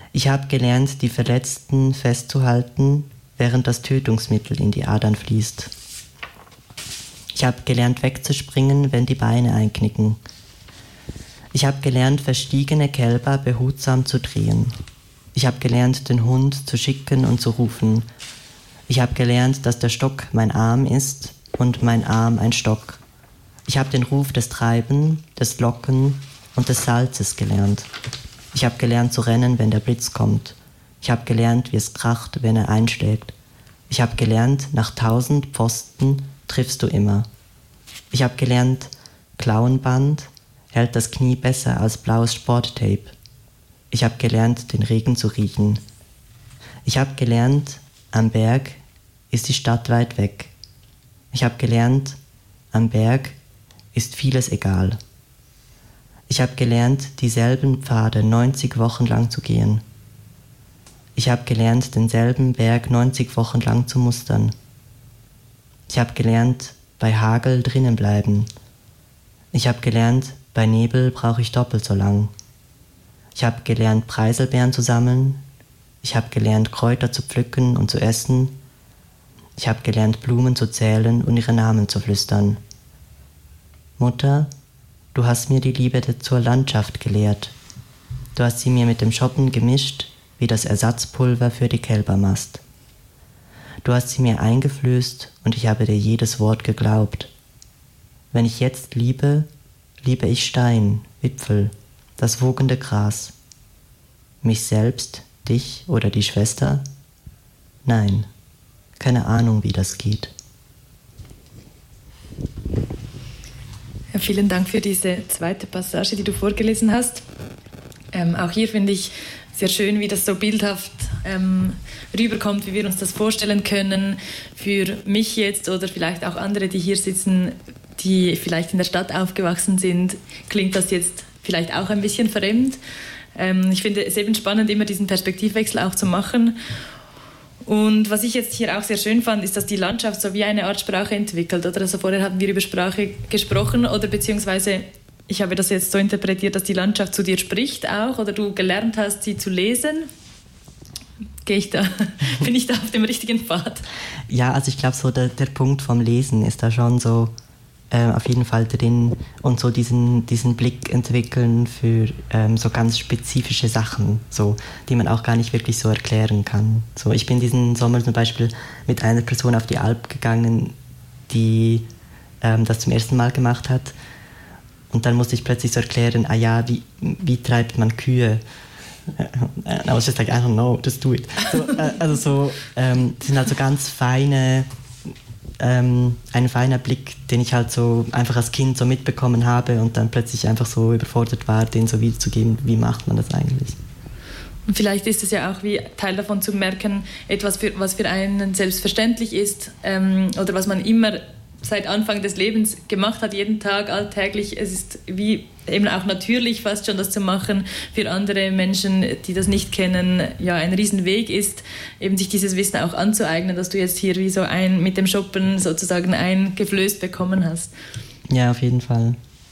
Ich habe gelernt, die Verletzten festzuhalten, während das Tötungsmittel in die Adern fließt. Ich habe gelernt, wegzuspringen, wenn die Beine einknicken. Ich habe gelernt, verstiegene Kälber behutsam zu drehen. Ich habe gelernt, den Hund zu schicken und zu rufen. Ich habe gelernt, dass der Stock mein Arm ist und mein Arm ein Stock. Ich habe den Ruf des Treiben, des Locken und des Salzes gelernt. Ich habe gelernt zu rennen, wenn der Blitz kommt. Ich habe gelernt, wie es kracht, wenn er einschlägt. Ich habe gelernt, nach tausend Pfosten triffst du immer. Ich habe gelernt, Klauenband hält das Knie besser als blaues Sporttape. Ich habe gelernt, den Regen zu riechen. Ich habe gelernt, am Berg ist die Stadt weit weg. Ich habe gelernt, am Berg ist vieles egal. Ich habe gelernt, dieselben Pfade neunzig Wochen lang zu gehen. Ich habe gelernt, denselben Berg neunzig Wochen lang zu mustern. Ich habe gelernt, bei Hagel drinnen bleiben. Ich habe gelernt, bei Nebel brauche ich doppelt so lang. Ich habe gelernt, Preiselbeeren zu sammeln. Ich habe gelernt, Kräuter zu pflücken und zu essen. Ich habe gelernt, Blumen zu zählen und ihre Namen zu flüstern. Mutter, du hast mir die Liebe zur Landschaft gelehrt. Du hast sie mir mit dem Schoppen gemischt, wie das Ersatzpulver für die Kälbermast. Du hast sie mir eingeflößt und ich habe dir jedes Wort geglaubt. Wenn ich jetzt liebe, liebe ich Stein, Wipfel, das wogende Gras. Mich selbst, dich oder die Schwester? Nein, keine Ahnung, wie das geht. Ja, vielen Dank für diese zweite Passage, die du vorgelesen hast. Ähm, auch hier finde ich sehr schön, wie das so bildhaft ähm, rüberkommt, wie wir uns das vorstellen können. Für mich jetzt oder vielleicht auch andere, die hier sitzen, die vielleicht in der Stadt aufgewachsen sind, klingt das jetzt vielleicht auch ein bisschen fremd. Ähm, ich finde es eben spannend, immer diesen Perspektivwechsel auch zu machen. Und was ich jetzt hier auch sehr schön fand, ist, dass die Landschaft so wie eine Art Sprache entwickelt. Oder? Also vorher haben wir über Sprache gesprochen oder beziehungsweise ich habe das jetzt so interpretiert, dass die Landschaft zu dir spricht auch oder du gelernt hast, sie zu lesen. Gehe ich da, bin ich da auf dem richtigen Pfad? Ja, also ich glaube, so der, der Punkt vom Lesen ist da schon so äh, auf jeden Fall drin und so diesen, diesen Blick entwickeln für ähm, so ganz spezifische Sachen, so, die man auch gar nicht wirklich so erklären kann. So, ich bin diesen Sommer zum Beispiel mit einer Person auf die Alp gegangen, die ähm, das zum ersten Mal gemacht hat. Und dann musste ich plötzlich so erklären, ah ja, wie, wie treibt man Kühe? And I was just like, I don't know, just do it. So, äh, also so, ähm, das sind halt so ganz feine, ähm, ein feiner Blick, den ich halt so einfach als Kind so mitbekommen habe und dann plötzlich einfach so überfordert war, den so wiederzugeben, wie macht man das eigentlich? Und vielleicht ist es ja auch wie Teil davon zu merken, etwas, für, was für einen selbstverständlich ist ähm, oder was man immer seit Anfang des Lebens gemacht hat, jeden Tag, alltäglich. Es ist wie eben auch natürlich fast schon das zu machen, für andere Menschen, die das nicht kennen, ja ein Riesenweg ist, eben sich dieses Wissen auch anzueignen, dass du jetzt hier wie so ein mit dem Shoppen sozusagen eingeflößt bekommen hast. Ja, auf jeden Fall.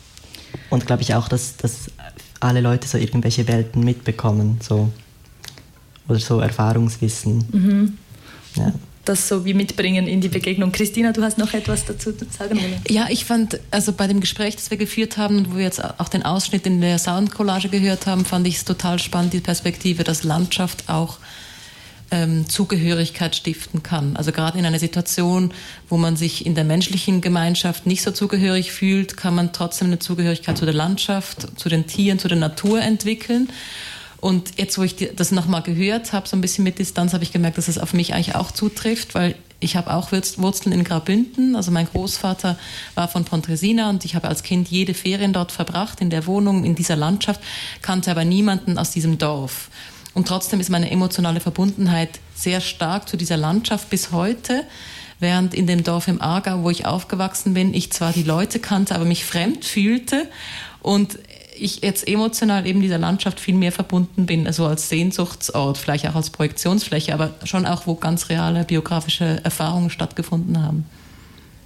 Und glaube ich auch, dass, dass alle Leute so irgendwelche Welten mitbekommen, so oder so Erfahrungswissen. Mhm. Ja. Das so wie mitbringen in die Begegnung. Christina, du hast noch etwas dazu zu sagen wollen? Ja, ich fand, also bei dem Gespräch, das wir geführt haben und wo wir jetzt auch den Ausschnitt in der Soundcollage gehört haben, fand ich es total spannend, die Perspektive, dass Landschaft auch ähm, Zugehörigkeit stiften kann. Also gerade in einer Situation, wo man sich in der menschlichen Gemeinschaft nicht so zugehörig fühlt, kann man trotzdem eine Zugehörigkeit zu der Landschaft, zu den Tieren, zu der Natur entwickeln. Und jetzt, wo ich das nochmal gehört habe, so ein bisschen mit Distanz, habe ich gemerkt, dass es auf mich eigentlich auch zutrifft, weil ich habe auch Wurzeln in Graubünden. Also mein Großvater war von Pontresina und ich habe als Kind jede Ferien dort verbracht, in der Wohnung, in dieser Landschaft, kannte aber niemanden aus diesem Dorf. Und trotzdem ist meine emotionale Verbundenheit sehr stark zu dieser Landschaft bis heute, während in dem Dorf im Aargau, wo ich aufgewachsen bin, ich zwar die Leute kannte, aber mich fremd fühlte und ich jetzt emotional eben dieser Landschaft viel mehr verbunden bin, also als Sehnsuchtsort, vielleicht auch als Projektionsfläche, aber schon auch, wo ganz reale biografische Erfahrungen stattgefunden haben.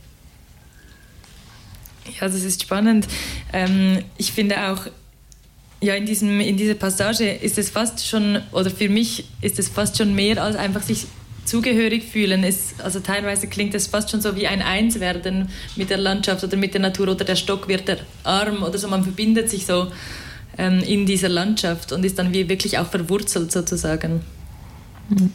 Ja, das ist spannend. Ähm, ich finde auch, Ja, in, diesem, in dieser Passage ist es fast schon, oder für mich ist es fast schon mehr als einfach sich zugehörig fühlen. Es, also teilweise klingt es fast schon so wie ein Einswerden mit der Landschaft oder mit der Natur, oder der Stock wird der Arm oder so. Man verbindet sich so ähm, in dieser Landschaft und ist dann wie wirklich auch verwurzelt sozusagen. Mhm.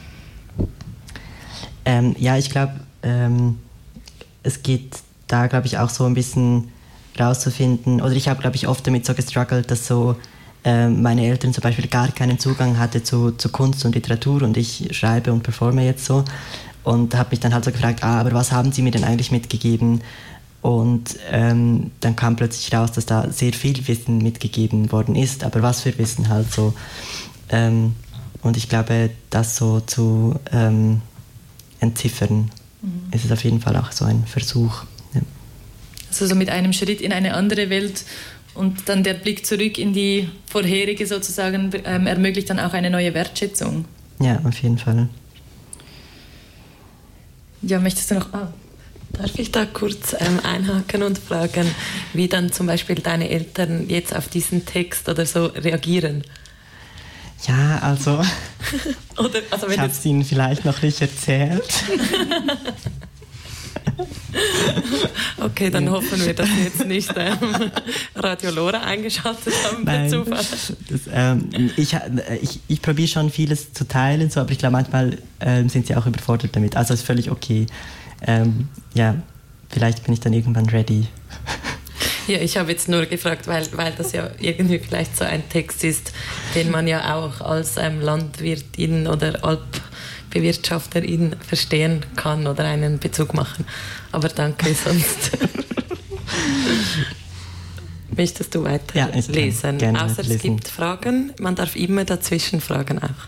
Ähm, ja, ich glaube, ähm, es geht da, glaube ich, auch so ein bisschen rauszufinden, oder ich habe, glaube ich, oft damit so gestruggelt, dass so äh, meine Eltern zum Beispiel gar keinen Zugang hatten zu, zu Kunst und Literatur, und ich schreibe und performe jetzt so, und habe mich dann halt so gefragt, ah, aber was haben sie mir denn eigentlich mitgegeben? Und ähm, dann kam plötzlich raus, dass da sehr viel Wissen mitgegeben worden ist, aber was für Wissen halt so. Ähm, und ich glaube, das so zu ähm, entziffern, mhm. ist es auf jeden Fall auch so ein Versuch. Ja. Also so mit einem Schritt in eine andere Welt und dann der Blick zurück in die vorherige sozusagen ähm, ermöglicht dann auch eine neue Wertschätzung. Ja, auf jeden Fall. Ja, möchtest du noch... Ah. Darf ich da kurz ähm, einhaken und fragen, wie dann zum Beispiel deine Eltern jetzt auf diesen Text oder so reagieren? Ja, also, oder, also wenn ich habe es Ihnen vielleicht noch nicht erzählt. Okay, dann hoffen wir, dass Sie jetzt nicht ähm, Radio Lora eingeschaltet haben per Nein, Zufall. Das, ähm, ich ich, ich probiere schon vieles zu teilen, so, aber ich glaube, manchmal ähm, sind sie auch überfordert damit. Also ist völlig okay. Ähm, ja, vielleicht bin ich dann irgendwann ready. Ja, ich habe jetzt nur gefragt, weil, weil das ja irgendwie vielleicht so ein Text ist, den man ja auch als ähm, Landwirtin oder Alpbewirtschafterin verstehen kann oder einen Bezug machen. Aber danke, sonst möchtest du weiter ja, lesen. Außer es gibt Fragen, man darf immer dazwischen fragen auch.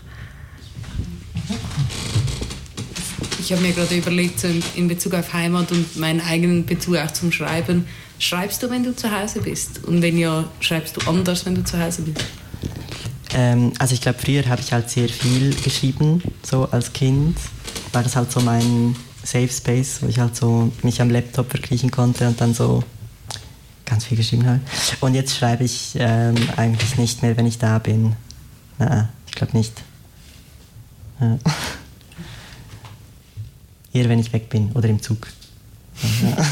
Ich habe mir gerade überlegt, so in Bezug auf Heimat und meinen eigenen Bezug auch zum Schreiben, schreibst du, wenn du zu Hause bist? Und wenn ja, schreibst du anders, wenn du zu Hause bist? Ähm, also ich glaube, früher habe ich halt sehr viel geschrieben, so als Kind. War das halt so mein Safe Space, wo ich halt so mich am Laptop verkriechen konnte und dann so ganz viel geschrieben habe. Und jetzt schreibe ich ähm, eigentlich nicht mehr, wenn ich da bin. Na, ich glaube nicht. Ja. Eher, wenn ich weg bin oder im Zug. Ja.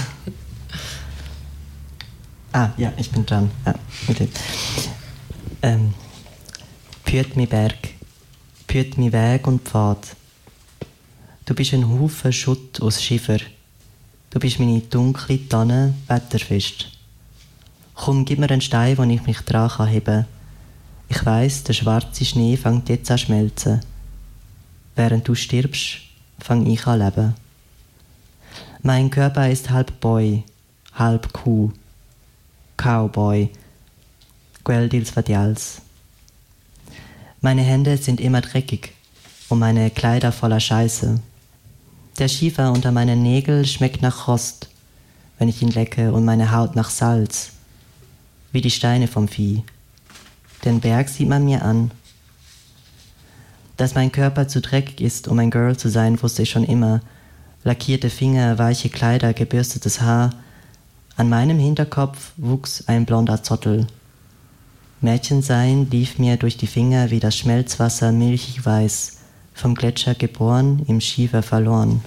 Ah, ja, ich bin dran. Ja, okay. Ähm, Püt mi Berg, püt mi Weg und Pfad. Du bist ein Haufen Schutt aus Schiefer. Du bist meine dunkle Tanne, wetterfest. Komm, gib mir einen Stein, wo ich mich dran kann heben. Ich weiss, der schwarze Schnee fängt jetzt an zu schmelzen. Während du stirbst, fang ich an leben. Mein Körper ist halb Boy, halb Kuh. Cowboy. Gueldils Vadials. Meine Hände sind immer dreckig und meine Kleider voller Scheiße. Der Schiefer unter meinen Nägeln schmeckt nach Rost, wenn ich ihn lecke, und meine Haut nach Salz, wie die Steine vom Vieh. Den Berg sieht man mir an. Dass mein Körper zu dreckig ist, um ein Girl zu sein, wusste ich schon immer. Lackierte Finger, weiche Kleider, gebürstetes Haar. An meinem Hinterkopf wuchs ein blonder Zottel. Mädchensein lief mir durch die Finger wie das Schmelzwasser milchig weiß, vom Gletscher geboren, im Schiefer verloren.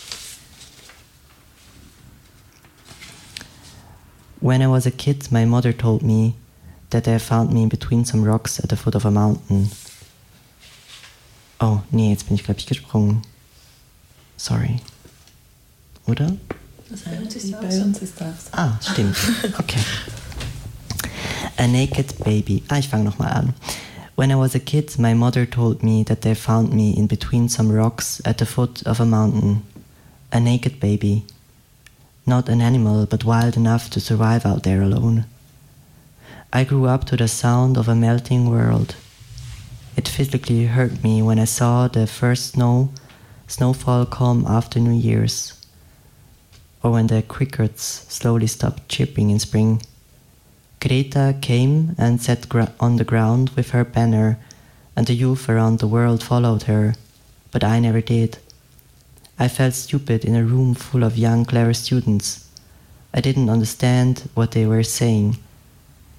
When I was a kid, my mother told me that they found me in between some rocks at the foot of a mountain. Oh, nee, jetzt bin ich, glaube ich, gesprungen. Sorry. Oder? Bei uns ist bei uns ist das. Ah, stimmt. Okay. A naked baby. Ah, ich fange nochmal an. When I was a kid, my mother told me that they found me in between some rocks at the foot of a mountain. A naked baby. Not an animal, but wild enough to survive out there alone. I grew up to the sound of a melting world. It physically hurt me when I saw the first snow, snowfall come after New Year's, or when the crickets slowly stopped chirping in spring. Greta came and sat gra- on the ground with her banner, and the youth around the world followed her, but I never did. I felt stupid in a room full of young, clever students. I didn't understand what they were saying.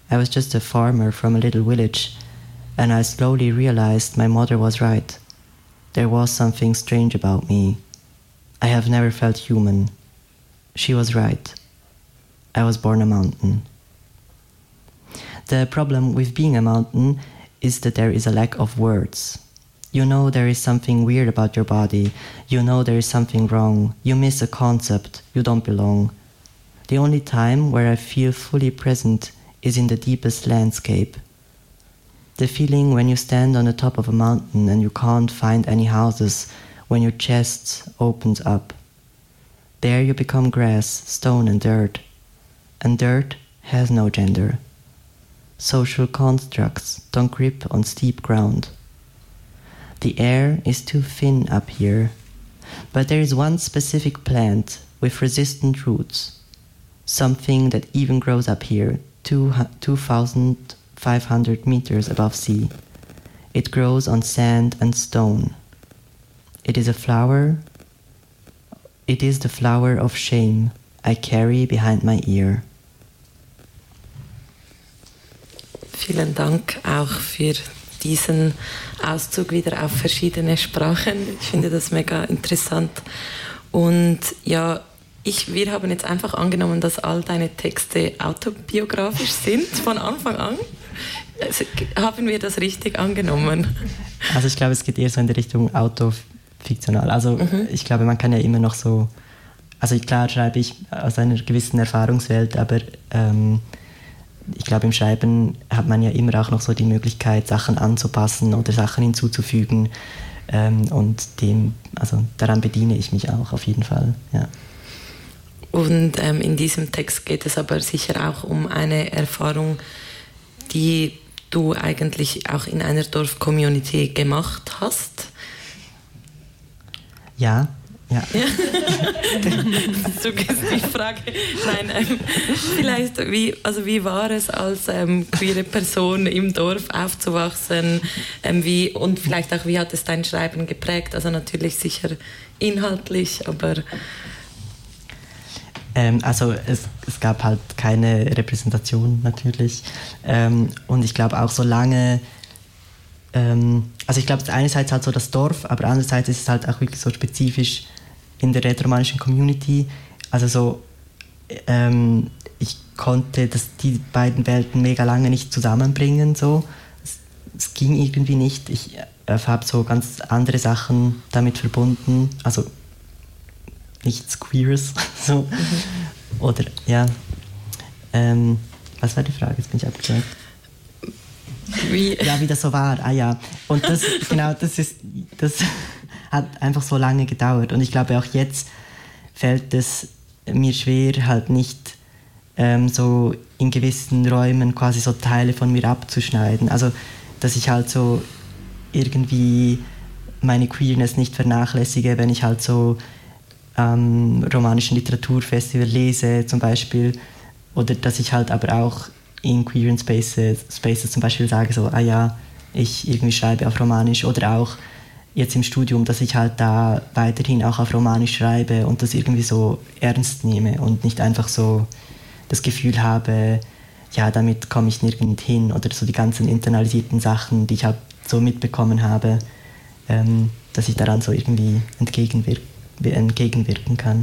I was just a farmer from a little village, and I slowly realized my mother was right. There was something strange about me. I have never felt human. She was right. I was born a mountain. The problem with being a mountain is that there is a lack of words. You know there is something weird about your body. You know there is something wrong. You miss a concept. You don't belong. The only time where I feel fully present is in the deepest landscape. The feeling when you stand on the top of a mountain and you can't find any houses, when your chest opens up. There you become grass, stone and dirt. And dirt has no gender. Social constructs don't grip on steep ground. The air is too thin up here, but there is one specific plant with resistant roots, something that even grows up here, two thousand five hundred meters above sea. It grows on sand and stone. It is a flower. It is the flower of shame I carry behind my ear. Vielen Dank auch für diesen Auszug wieder auf verschiedene Sprachen. Ich finde das mega interessant. Und ja, ich, wir haben jetzt einfach angenommen, dass all deine Texte autobiografisch sind, von Anfang an. Also, haben wir das richtig angenommen? Also ich glaube, es geht eher so in die Richtung autofiktional. Also mhm. ich glaube, man kann ja immer noch so... Also klar schreibe ich aus einer gewissen Erfahrungswelt, aber... Ähm, ich glaube, im Schreiben hat man ja immer auch noch so die Möglichkeit, Sachen anzupassen oder Sachen hinzuzufügen. Ähm, und dem, also daran bediene ich mich auch auf jeden Fall. Ja. Und ähm, in diesem Text geht es aber sicher auch um eine Erfahrung, die du eigentlich auch in einer Dorf-Community gemacht hast. Ja. Ja. ja. Suggestivfrage. Nein, ähm, vielleicht, wie, also wie war es als ähm, queere Person im Dorf aufzuwachsen? Ähm, wie, und vielleicht auch, wie hat es dein Schreiben geprägt? Also natürlich sicher inhaltlich, aber... Ähm, also es, es gab halt keine Repräsentation natürlich. Ähm, und ich glaube auch so lange... Ähm, also ich glaube einerseits halt so das Dorf, aber andererseits ist es halt auch wirklich so spezifisch in der rätoromanischen Community. Also so, ähm, ich konnte das, die beiden Welten mega lange nicht zusammenbringen. So. Es, es ging irgendwie nicht. Ich äh, habe so ganz andere Sachen damit verbunden. Also nichts Queeres. so. Mhm. Oder, ja. Ähm, was war die Frage? Jetzt bin ich abgeschweift. Wie? Ja, wie das so war. Ah ja. Und das, genau, das ist... Das hat einfach so lange gedauert. Und ich glaube, auch jetzt fällt es mir schwer, halt nicht ähm, so in gewissen Räumen quasi so Teile von mir abzuschneiden. Also, dass ich halt so irgendwie meine Queerness nicht vernachlässige, wenn ich halt so am ähm, romanischen Literaturfestival lese zum Beispiel. Oder dass ich halt aber auch in queeren Spaces, Spaces zum Beispiel sage so, ah ja, ich irgendwie schreibe auf Romanisch. Oder auch jetzt im Studium, dass ich halt da weiterhin auch auf Romanisch schreibe und das irgendwie so ernst nehme und nicht einfach so das Gefühl habe, ja, damit komme ich nirgend hin oder so die ganzen internalisierten Sachen, die ich halt so mitbekommen habe, ähm, dass ich daran so irgendwie entgegenwir- entgegenwirken kann.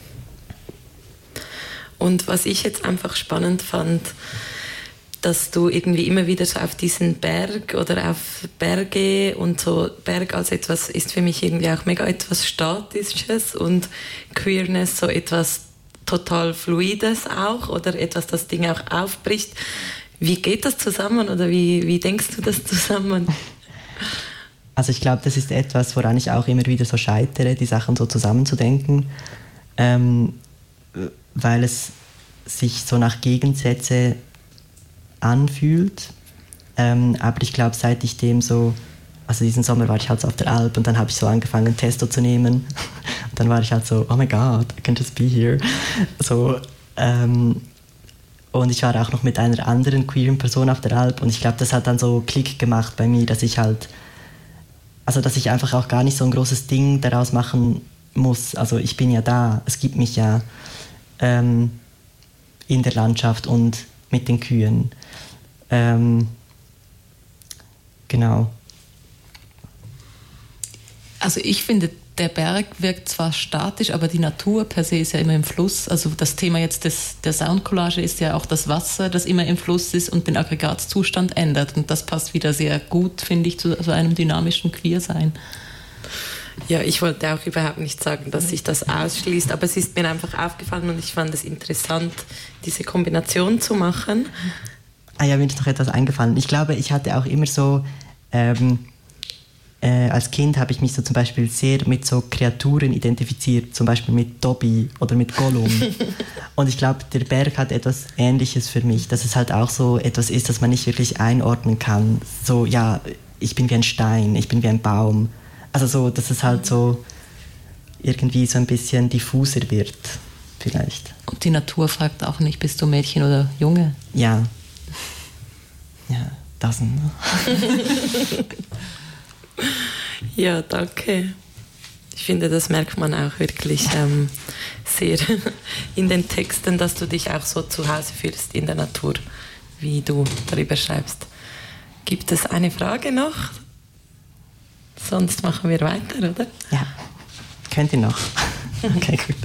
Und was ich jetzt einfach spannend fand, dass du irgendwie immer wieder so auf diesen Berg oder auf Berge und so, Berg als etwas ist für mich irgendwie auch mega etwas Statisches und Queerness so etwas total Fluides auch oder etwas, das Dinge auch aufbricht. Wie geht das zusammen oder wie, wie denkst du das zusammen? Also ich glaube, das ist etwas, woran ich auch immer wieder so scheitere, die Sachen so zusammenzudenken, ähm, weil es sich so nach Gegensätze anfühlt. Ähm, aber ich glaube, seit ich dem so, also diesen Sommer war ich halt so auf der Alp und dann habe ich so angefangen, Testo zu nehmen. Und dann war ich halt so, oh my God, I can just be here. So, ähm, und ich war auch noch mit einer anderen queeren Person auf der Alp und ich glaube, das hat dann so Klick gemacht bei mir, dass ich halt, also dass ich einfach auch gar nicht so ein großes Ding daraus machen muss. Also ich bin ja da, es gibt mich ja ähm, in der Landschaft und mit den Kühen. Ähm, genau. Also ich finde, der Berg wirkt zwar statisch, aber die Natur per se ist ja immer im Fluss. Also das Thema jetzt des, der Soundcollage ist ja auch das Wasser, das immer im Fluss ist und den Aggregatzustand ändert. Und das passt wieder sehr gut, finde ich, zu so einem dynamischen Queersein. Ja, ich wollte auch überhaupt nicht sagen, dass sich das ausschließt, aber es ist mir einfach aufgefallen und ich fand es interessant, diese Kombination zu machen. Ah ja, mir ist noch etwas eingefallen. Ich glaube, ich hatte auch immer so... Ähm, Äh, als Kind habe ich mich so zum Beispiel sehr mit so Kreaturen identifiziert, zum Beispiel mit Dobby oder mit Gollum. Und ich glaube, der Berg hat etwas Ähnliches für mich, dass es halt auch so etwas ist, das man nicht wirklich einordnen kann. So, ja, ich bin wie ein Stein, ich bin wie ein Baum. Also so, dass es halt so irgendwie so ein bisschen diffuser wird, vielleicht. Und die Natur fragt auch nicht, bist du Mädchen oder Junge? Ja. Ja, das. Ja, danke. Ich finde, das merkt man auch wirklich ähm, sehr in den Texten, dass du dich auch so zu Hause fühlst in der Natur, wie du darüber schreibst. Gibt es eine Frage noch? Sonst machen wir weiter, oder? Ja, könnt ihr noch. Okay, gut.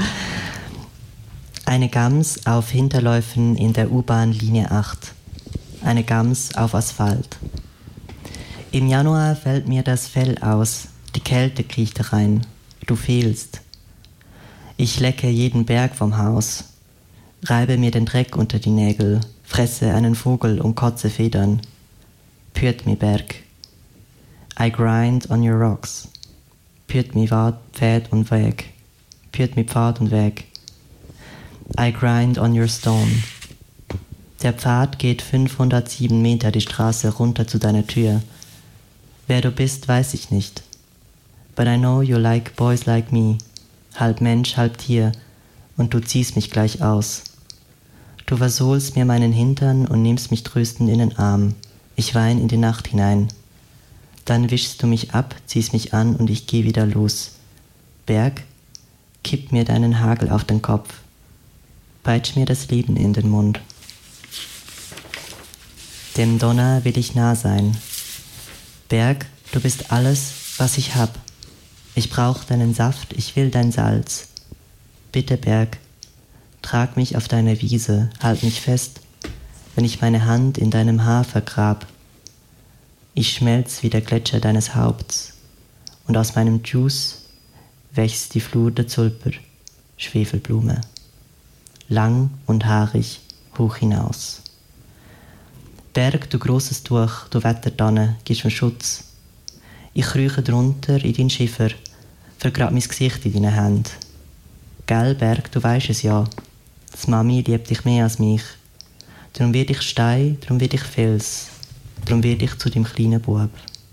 Eine Gams auf Hinterläufen in der U-Bahn Linie acht. Eine Gams auf Asphalt. Im Januar fällt mir das Fell aus, die Kälte kriecht rein, du fehlst. Ich lecke jeden Berg vom Haus, reibe mir den Dreck unter die Nägel, fresse einen Vogel und kotze Federn. Pürt mi Berg. I grind on your rocks. Pürt mi Pfad und Weg. Pürt mi Pfad und Weg. I grind on your stone. Der Pfad geht fünfhundertsieben Meter die Straße runter zu deiner Tür. Wer du bist, weiß ich nicht. But I know you like boys like me. Halb Mensch, halb Tier. Und du ziehst mich gleich aus. Du versohlst mir meinen Hintern und nimmst mich tröstend in den Arm. Ich wein in die Nacht hinein. Dann wischst du mich ab, ziehst mich an und ich geh wieder los. Berg, kipp mir deinen Hagel auf den Kopf. Peitsch mir das Leben in den Mund. Dem Donner will ich nah sein. Berg, du bist alles, was ich hab. Ich brauch deinen Saft, ich will dein Salz. Bitte, Berg, trag mich auf deine Wiese, halt mich fest, wenn ich meine Hand in deinem Haar vergrab. Ich schmelz wie der Gletscher deines Haupts, und aus meinem Juice wächst die Flut der Zulper, Schwefelblume. Lang und haarig hoch hinaus. Berg, du grosses Tuch, du Wettertanne, gibst mir Schutz. Ich krieche drunter in dein Schiffer, vergrab mein Gesicht in deinen Händen. Gell, Berg, du weisst es ja, die Mami liebt dich mehr als mich. Darum werd ich Stein, darum werd ich Fels, darum werd ich zu deinem kleinen Bub.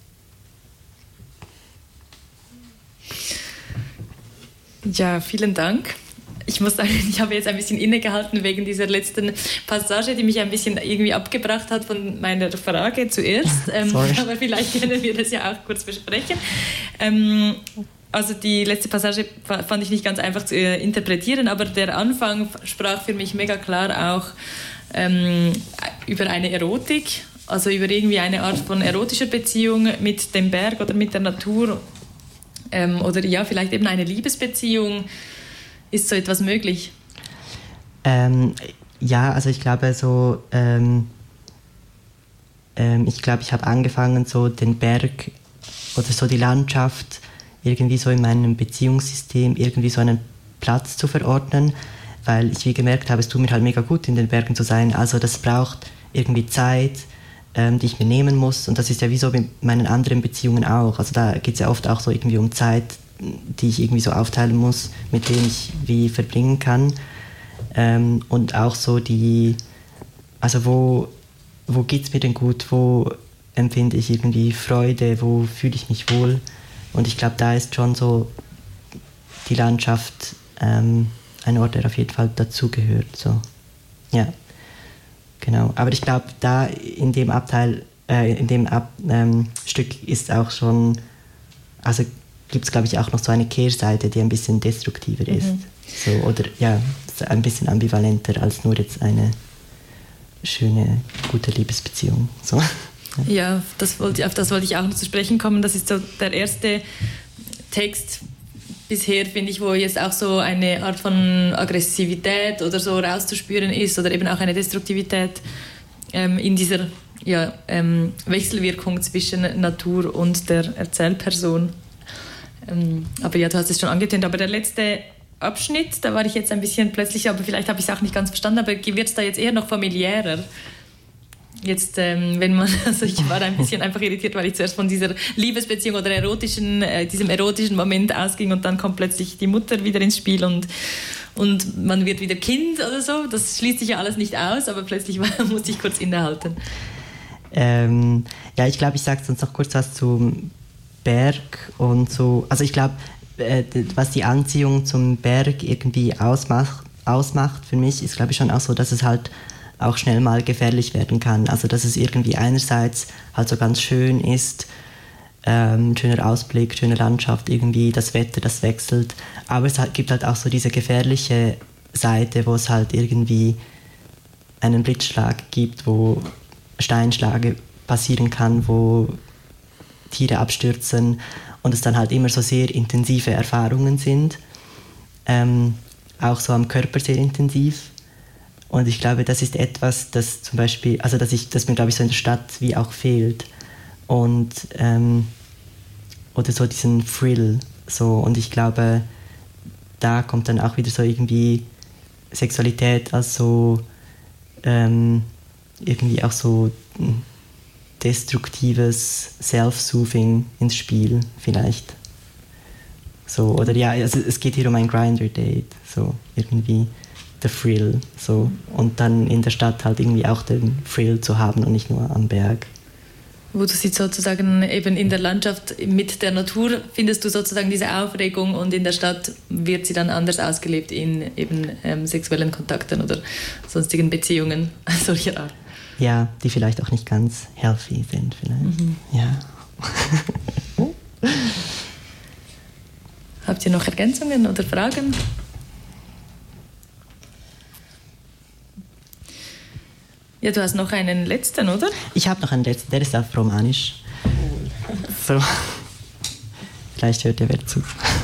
Ja, vielen Dank. Ich muss sagen, ich habe jetzt ein bisschen innegehalten wegen dieser letzten Passage, die mich ein bisschen irgendwie abgebracht hat von meiner Frage zuerst. Ähm, aber vielleicht können wir das ja auch kurz besprechen. Ähm, also die letzte Passage fand ich nicht ganz einfach zu äh, interpretieren, aber der Anfang sprach für mich mega klar auch ähm, über eine Erotik, also über irgendwie eine Art von erotischer Beziehung mit dem Berg oder mit der Natur ähm, oder ja, vielleicht eben eine Liebesbeziehung. Ist so etwas möglich? Ähm, ja, also ich glaube so, ähm, ähm, ich glaube, ich habe angefangen, so den Berg oder so die Landschaft irgendwie so in meinem Beziehungssystem irgendwie so einen Platz zu verordnen, weil ich wie gemerkt habe, es tut mir halt mega gut, in den Bergen zu sein. Also das braucht irgendwie Zeit, ähm, die ich mir nehmen muss, und das ist ja wie so mit meinen anderen Beziehungen auch. Also da geht es ja oft auch so irgendwie um Zeit, die ich irgendwie so aufteilen muss, mit denen ich wie verbringen kann. Ähm, und auch so die, also wo, wo geht es mir denn gut, wo empfinde ich irgendwie Freude, wo fühle ich mich wohl. Und ich glaube, da ist schon so die Landschaft ähm, ein Ort, der auf jeden Fall dazugehört. So. Ja, genau. Aber ich glaube, da in dem Abteil, äh, in dem Ab, ähm, Stück ist auch schon, also gibt es, glaube ich, auch noch so eine Kehrseite, die ein bisschen destruktiver ist. Mhm. So, oder ja, ein bisschen ambivalenter als nur jetzt eine schöne, gute Liebesbeziehung. So. Ja, das wollte, auf das wollte ich auch noch zu sprechen kommen. Das ist so der erste Text bisher, finde ich, wo jetzt auch so eine Art von Aggressivität oder so rauszuspüren ist oder eben auch eine Destruktivität ähm, in dieser ja, ähm, Wechselwirkung zwischen Natur und der Erzählperson. Ähm, aber ja, du hast es schon angetönt. Aber der letzte Abschnitt, da war ich jetzt ein bisschen plötzlich, aber vielleicht habe ich es auch nicht ganz verstanden, aber wird es da jetzt eher noch familiärer? Jetzt, ähm, wenn man, also ich war ein bisschen einfach irritiert, weil ich zuerst von dieser Liebesbeziehung oder erotischen, äh, diesem erotischen Moment ausging und dann kommt plötzlich die Mutter wieder ins Spiel und, und man wird wieder Kind oder so. Das schließt sich ja alles nicht aus, aber plötzlich war, musste ich kurz innehalten. Ähm, ja, ich glaube, ich sage sonst noch kurz was zum Berg und so. Also ich glaube, äh, was die Anziehung zum Berg irgendwie ausmacht, ausmacht für mich, ist glaube ich schon auch so, dass es halt auch schnell mal gefährlich werden kann. Also dass es irgendwie einerseits halt so ganz schön ist, ähm, schöner Ausblick, schöne Landschaft, irgendwie das Wetter, das wechselt. Aber es halt, gibt halt auch so diese gefährliche Seite, wo es halt irgendwie einen Blitzschlag gibt, wo Steinschläge passieren kann, wo Tiere abstürzen und es dann halt immer so sehr intensive Erfahrungen sind. Ähm, auch so am Körper sehr intensiv. Und ich glaube, das ist etwas, das zum Beispiel, also dass ich, das mir glaube ich so in der Stadt wie auch fehlt. Und ähm, oder so diesen Thrill. So. Und ich glaube, da kommt dann auch wieder so irgendwie Sexualität als so ähm, irgendwie auch so destruktives Self-Soothing ins Spiel vielleicht. So, oder ja, also es geht hier um ein Grindr-Date, so irgendwie. Der Thrill, so. Und dann in der Stadt halt irgendwie auch den Thrill zu haben und nicht nur am Berg. Wo du sie sozusagen eben in der Landschaft mit der Natur findest du sozusagen diese Aufregung und in der Stadt wird sie dann anders ausgelebt in eben ähm, sexuellen Kontakten oder sonstigen Beziehungen solcher Art. Ja, die vielleicht auch nicht ganz healthy sind vielleicht. Mhm. Ja. Habt ihr noch Ergänzungen oder Fragen? Ja, du hast noch einen letzten, oder? Ich habe noch einen letzten, der ist auf Romanisch. So. Vielleicht hört ihr wer zu.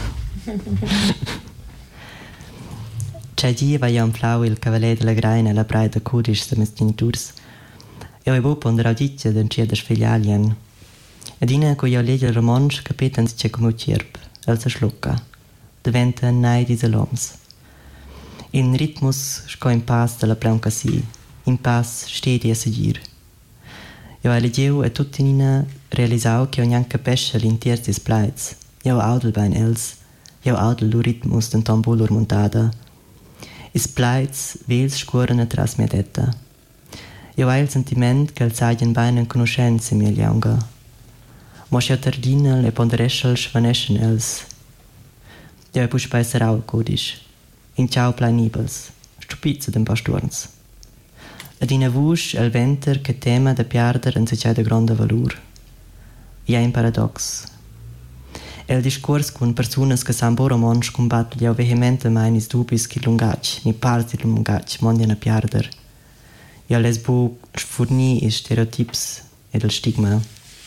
C'è giva io un flau il cavalet della graina la praida cudis de mestinturs. Io e bu ponder auditio den cia des filialien. Ed ina co io legge il romansch capitans c'è come cirp, el se schlucca. Diventa nai diese loms. In ritmus sco in pas della planca si. In pass stedi a seguir. Io ho leggiu e tutti nina realisau che ogni anche pesce l'intier des plaids. Io audel bein els. Io audel lu ritmus den tambulur montada. Is plaids vels scuorene tras mia detta. Io ho il sentiment che el saien bein en conoscenze mia lianga. Mos io tardina le pondereschel schvaneschen els. Io ho pus peiser au codisch. In ciao planibels. Stupizze den pasturns. Ad ina vusch el venter che tema de piarder en se de grande valur. Ja un paradox. El discurs con personas che sambora monsch combat liau vehemente mainis dubis che lungac, ni parti lungac, mondian a piarder. Ja les bu sfurni is stereotips ed el stigma.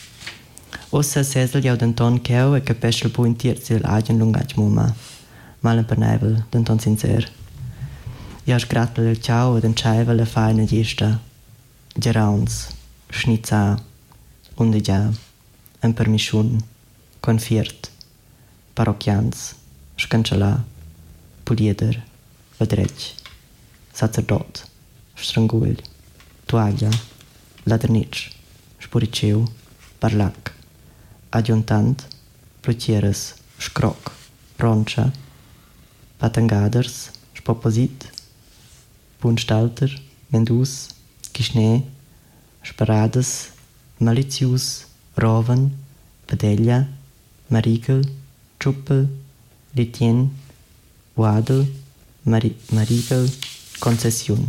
Ossa sesel jau den ton keu e capeschel bu intierzi el agien lungac muma. Malen per nevel, den ton sincer. Ja sgrattel il ciao ed encaiva la faina gesta. Gerauns, schnitza, unde ja, en permischun, confiert, parrochians, scancella, pulieder, vedrec, sacerdot, stranguel, toaglia, ladrnic, spuriceu, barlac, adjuntant, plutieres, scroc, roncha, patangaders, spoposit, Bunstalter, Mendus, Gischnee, Sparades, Malitius, Roven, Badelia, Marigel, Tschuppel, Litien, Wadel, Mari- Marigel, Konzession.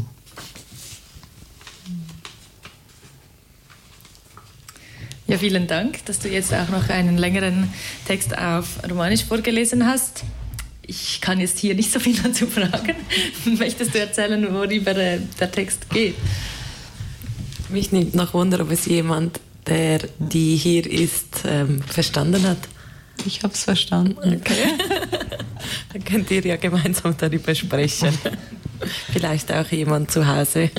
Ja, vielen Dank, dass du jetzt auch noch einen längeren Text auf Romanisch vorgelesen hast. Ich kann jetzt hier nicht so viel dazu fragen. Möchtest du erzählen, worüber der Text geht? Mich nimmt noch Wunder, ob es jemand, der die hier ist, ähm, verstanden hat. Ich habe es verstanden. Okay. Dann könnt ihr ja gemeinsam darüber sprechen. Vielleicht auch jemand zu Hause.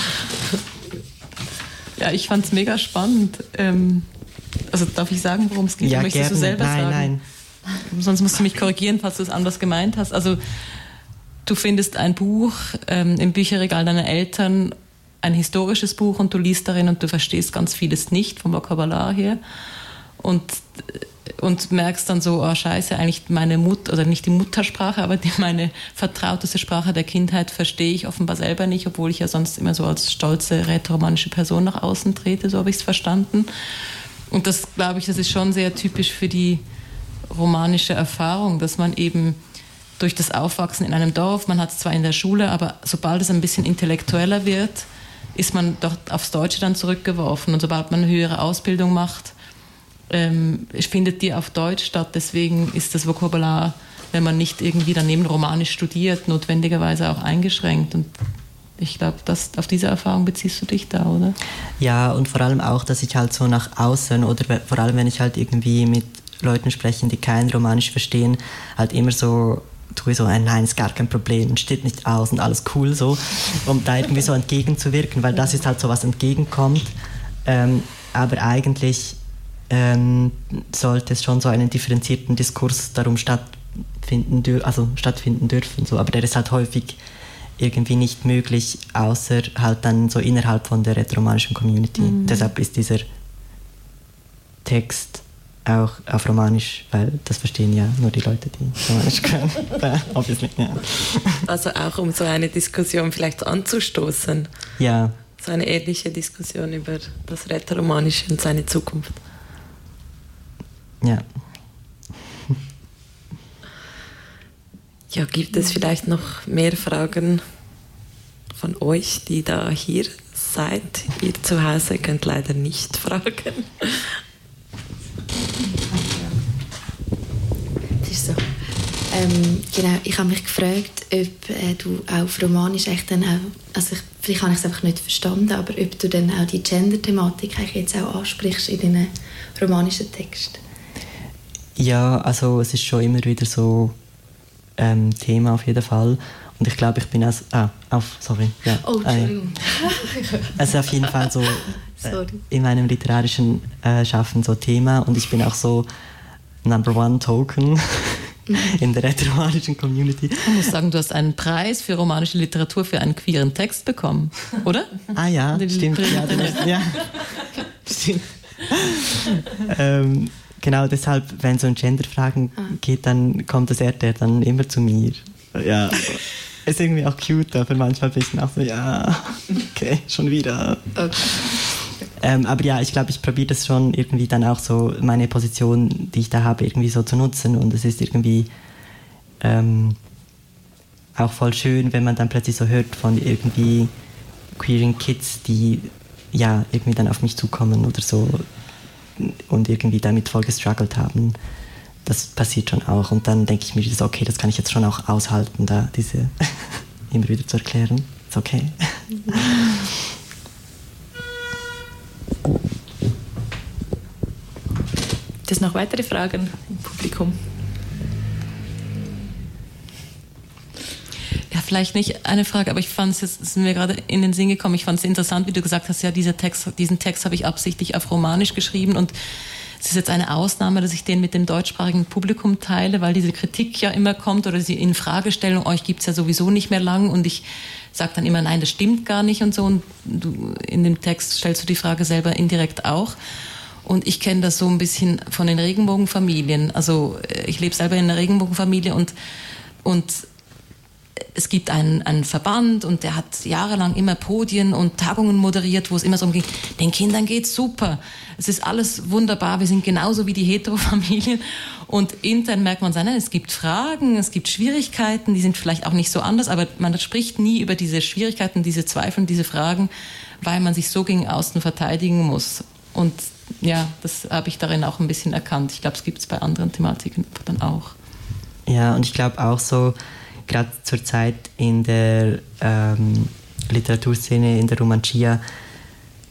Ja, ich fand es mega spannend. Ähm, also darf ich sagen, worum es geht? Ja, Möchtest gerne. du selber nein, sagen? Nein, Sonst musst du mich korrigieren, falls du es anders gemeint hast. Also du findest ein Buch ähm, im Bücherregal deiner Eltern, ein historisches Buch, und du liest darin und du verstehst ganz vieles nicht vom Vokabular her und, und merkst dann so, oh scheiße, eigentlich meine Mutter, oder nicht die Muttersprache, aber die, meine vertrauteste Sprache der Kindheit verstehe ich offenbar selber nicht, obwohl ich ja sonst immer so als stolze, rätoromanische Person nach außen trete, so habe ich es verstanden. Und das, glaube ich, das ist schon sehr typisch für die romanische Erfahrung, dass man eben durch das Aufwachsen in einem Dorf, man hat es zwar in der Schule, aber sobald es ein bisschen intellektueller wird, ist man doch aufs Deutsche dann zurückgeworfen. Und sobald man eine höhere Ausbildung macht, ähm, findet die auf Deutsch statt. Deswegen ist das Vokabular, wenn man nicht irgendwie daneben Romanisch studiert, notwendigerweise auch eingeschränkt. Und ich glaube, auf diese Erfahrung beziehst du dich da, oder? Ja, und vor allem auch, dass ich halt so nach außen, oder vor allem, wenn ich halt irgendwie mit Leuten spreche, die kein Romanisch verstehen, halt immer so tue so, nein, ist gar kein Problem und steht nicht aus und alles cool so, um da irgendwie so entgegenzuwirken, weil das ist halt so, was entgegenkommt. Ähm, aber eigentlich ähm, sollte es schon so einen differenzierten Diskurs darum stattfinden, dür- also stattfinden dürfen. So. Aber der ist halt häufig irgendwie nicht möglich, außer halt dann so innerhalb von der rätoromanischen Community. Mhm. Deshalb ist dieser Text auch auf Romanisch, weil das verstehen ja nur die Leute, die Romanisch können. Obviously, ja. Also auch um so eine Diskussion vielleicht anzustoßen. Ja. So eine ehrliche Diskussion über das Rätoromanische und seine Zukunft. Ja. Ja, gibt es vielleicht noch mehr Fragen von euch, die da hier seid? Ihr zu Hause könnt leider nicht fragen. Das ist so. Ähm, genau, ich habe mich gefragt, ob äh, du auch auf Romanisch echt dann auch, also ich, vielleicht habe ich es einfach nicht verstanden, aber ob du dann auch die Gender-Thematik eigentlich jetzt auch ansprichst in deinen romanischen Texten. Ja, also es ist schon immer wieder so ähm, Thema auf jeden Fall. Und ich glaube, ich bin als... Ah, auf, sorry. Ja, oh, Entschuldigung. Äh, also auf jeden Fall so äh, in meinem literarischen äh, Schaffen so Thema. Und ich bin auch so Number One Token in der rätoromanischen Community. Ich muss sagen, du hast einen Preis für romanische Literatur für einen queeren Text bekommen, oder? Ah ja, stimmt. Ja, das, ja. Stimmt. ähm, genau, deshalb, wenn es um Genderfragen ah. geht, dann kommt das R T R dann immer zu mir. Ja, ist irgendwie auch cute, aber manchmal bin ich auch so, ja, okay, schon wieder. Okay. Ähm, aber ja, ich glaube, ich probiere das schon irgendwie dann auch so, meine Position, die ich da habe, irgendwie so zu nutzen. Und es ist irgendwie ähm, auch voll schön, wenn man dann plötzlich so hört von irgendwie queeren Kids, die ja irgendwie dann auf mich zukommen oder so und irgendwie damit voll gestruggelt haben. Das passiert schon auch. Und dann denke ich mir, so, okay, das kann ich jetzt schon auch aushalten, da diese immer wieder zu erklären. Ist okay. Mhm. Gibt es noch weitere Fragen im Publikum? Ja, vielleicht nicht eine Frage, aber ich fand es, es ist mir gerade in den Sinn gekommen, ich fand es interessant, wie du gesagt hast, ja, dieser Text, diesen Text habe ich absichtlich auf Romanisch geschrieben und es ist jetzt eine Ausnahme, dass ich den mit dem deutschsprachigen Publikum teile, weil diese Kritik ja immer kommt oder die Infragestellung, euch gibt es ja sowieso nicht mehr lang und ich sage dann immer, nein, das stimmt gar nicht und so und du, in dem Text stellst du die Frage selber indirekt auch. Und ich kenne das so ein bisschen von den Regenbogenfamilien. Also ich lebe selber in einer Regenbogenfamilie und, und es gibt einen, einen Verband und der hat jahrelang immer Podien und Tagungen moderiert, wo es immer so umging, den Kindern geht's super. Es ist alles wunderbar, wir sind genauso wie die Heterofamilien. Und intern merkt man, nein, es gibt Fragen, es gibt Schwierigkeiten, die sind vielleicht auch nicht so anders, aber man spricht nie über diese Schwierigkeiten, diese Zweifel, diese Fragen, weil man sich so gegen außen verteidigen muss. Und ja, das habe ich darin auch ein bisschen erkannt. Ich glaube, es gibt es bei anderen Thematiken dann auch. Ja, und ich glaube auch so, gerade zur Zeit in der ähm, Literaturszene, in der Romancia,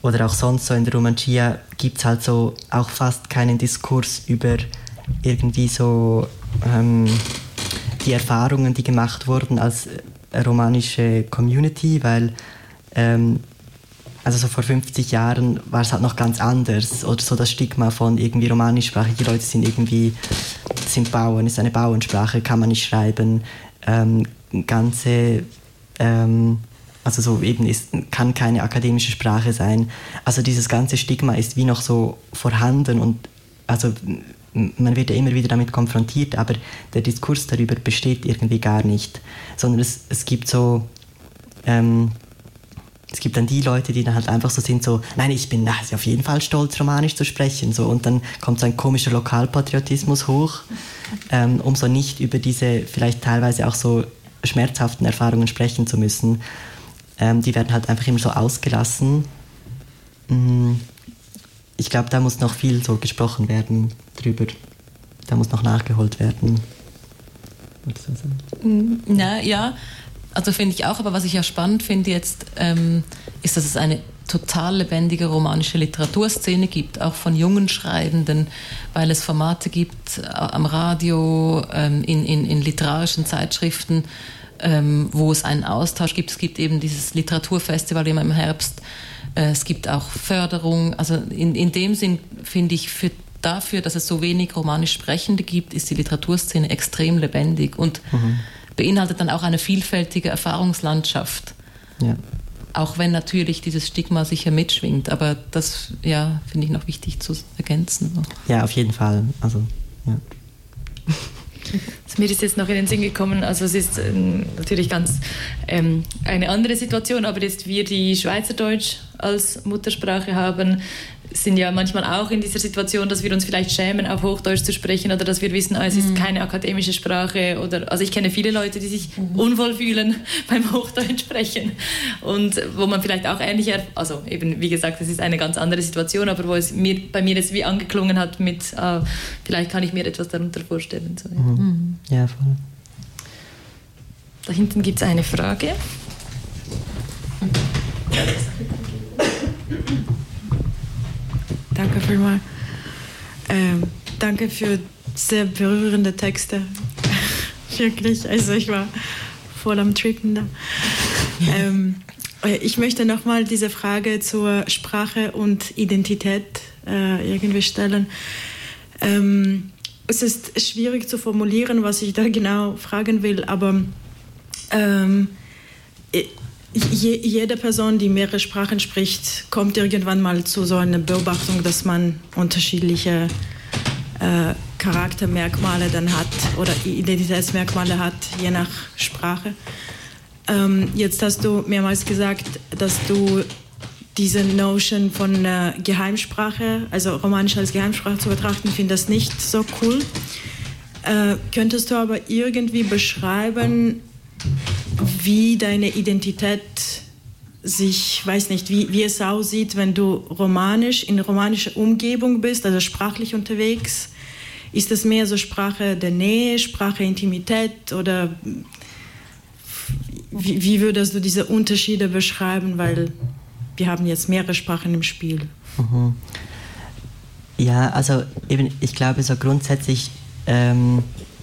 oder auch sonst so in der Romancia gibt es halt so auch fast keinen Diskurs über irgendwie so ähm, die Erfahrungen, die gemacht wurden als romanische Community, weil ähm, also so vor fünfzig Jahren war es halt noch ganz anders, oder so das Stigma von irgendwie romanischsprachige Leute sind irgendwie, sind Bauern, ist eine Bauernsprache, kann man nicht schreiben, ähm, ganze, ähm, also so eben ist, kann keine akademische Sprache sein. Also dieses ganze Stigma ist wie noch so vorhanden und also man wird ja immer wieder damit konfrontiert, aber der Diskurs darüber besteht irgendwie gar nicht, sondern es, es gibt so, ähm, es gibt dann die Leute, die dann halt einfach so sind, so, nein, ich bin na, auf jeden Fall stolz, Romanisch zu sprechen, so, und dann kommt so ein komischer Lokalpatriotismus hoch, ähm, um so nicht über diese vielleicht teilweise auch so schmerzhaften Erfahrungen sprechen zu müssen. Ähm, die werden halt einfach immer so ausgelassen. Ich glaube, da muss noch viel so gesprochen werden drüber. Da muss noch nachgeholt werden. Wolltest du sagen? Na, ja, also finde ich auch, aber was ich ja spannend finde jetzt, ähm, ist, dass es eine total lebendige romanische Literaturszene gibt, auch von jungen Schreibenden, weil es Formate gibt äh, am Radio, ähm, in, in, in literarischen Zeitschriften, ähm, wo es einen Austausch gibt. Es gibt eben dieses Literaturfestival immer im Herbst. Äh, es gibt auch Förderung. Also in, in dem Sinn finde ich, für, dafür, dass es so wenig romanisch Sprechende gibt, ist die Literaturszene extrem lebendig und mhm. beinhaltet dann auch eine vielfältige Erfahrungslandschaft. Ja. Auch wenn natürlich dieses Stigma sicher mitschwingt, aber das, ja, finde ich noch wichtig zu ergänzen. So. Ja, auf jeden Fall. Also, ja. Also mir ist jetzt noch in den Sinn gekommen, also es ist ähm, natürlich ganz ähm, eine andere Situation, aber jetzt wir, die Schweizerdeutsch als Muttersprache haben, sind ja manchmal auch in dieser Situation, dass wir uns vielleicht schämen, auf Hochdeutsch zu sprechen oder dass wir wissen, ah, es ist mhm. keine akademische Sprache. Oder, also ich kenne viele Leute, die sich mhm. unwohl fühlen beim Hochdeutsch sprechen und wo man vielleicht auch ähnlich, also eben wie gesagt, es ist eine ganz andere Situation, aber wo es mir, bei mir jetzt wie angeklungen hat mit, ah, vielleicht kann ich mir etwas darunter vorstellen. So, ja. Mhm. Ja, voll. Da hinten gibt es eine Frage. Danke vielmals. Ähm, danke für sehr berührende Texte. Wirklich, also ich war voll am Trippen da. Ähm, ich möchte nochmal diese Frage zur Sprache und Identität äh, irgendwie stellen. Ähm, es ist schwierig zu formulieren, was ich da genau fragen will, aber ähm, Je, jede Person, die mehrere Sprachen spricht, kommt irgendwann mal zu so einer Beobachtung, dass man unterschiedliche äh, Charaktermerkmale dann hat oder Identitätsmerkmale hat, je nach Sprache. Ähm, jetzt hast du mehrmals gesagt, dass du diese Notion von äh, Geheimsprache, also Romanisch als Geheimsprache zu betrachten, findest nicht so cool. Äh, könntest du aber irgendwie beschreiben, wie deine Identität sich, weiß nicht, wie, wie es aussieht, wenn du romanisch, in romanischer Umgebung bist, also sprachlich unterwegs? Ist das mehr so Sprache der Nähe, Sprache Intimität oder wie, wie würdest du diese Unterschiede beschreiben, weil wir haben jetzt mehrere Sprachen im Spiel? Mhm. Ja, also eben, ich glaube so grundsätzlich ähm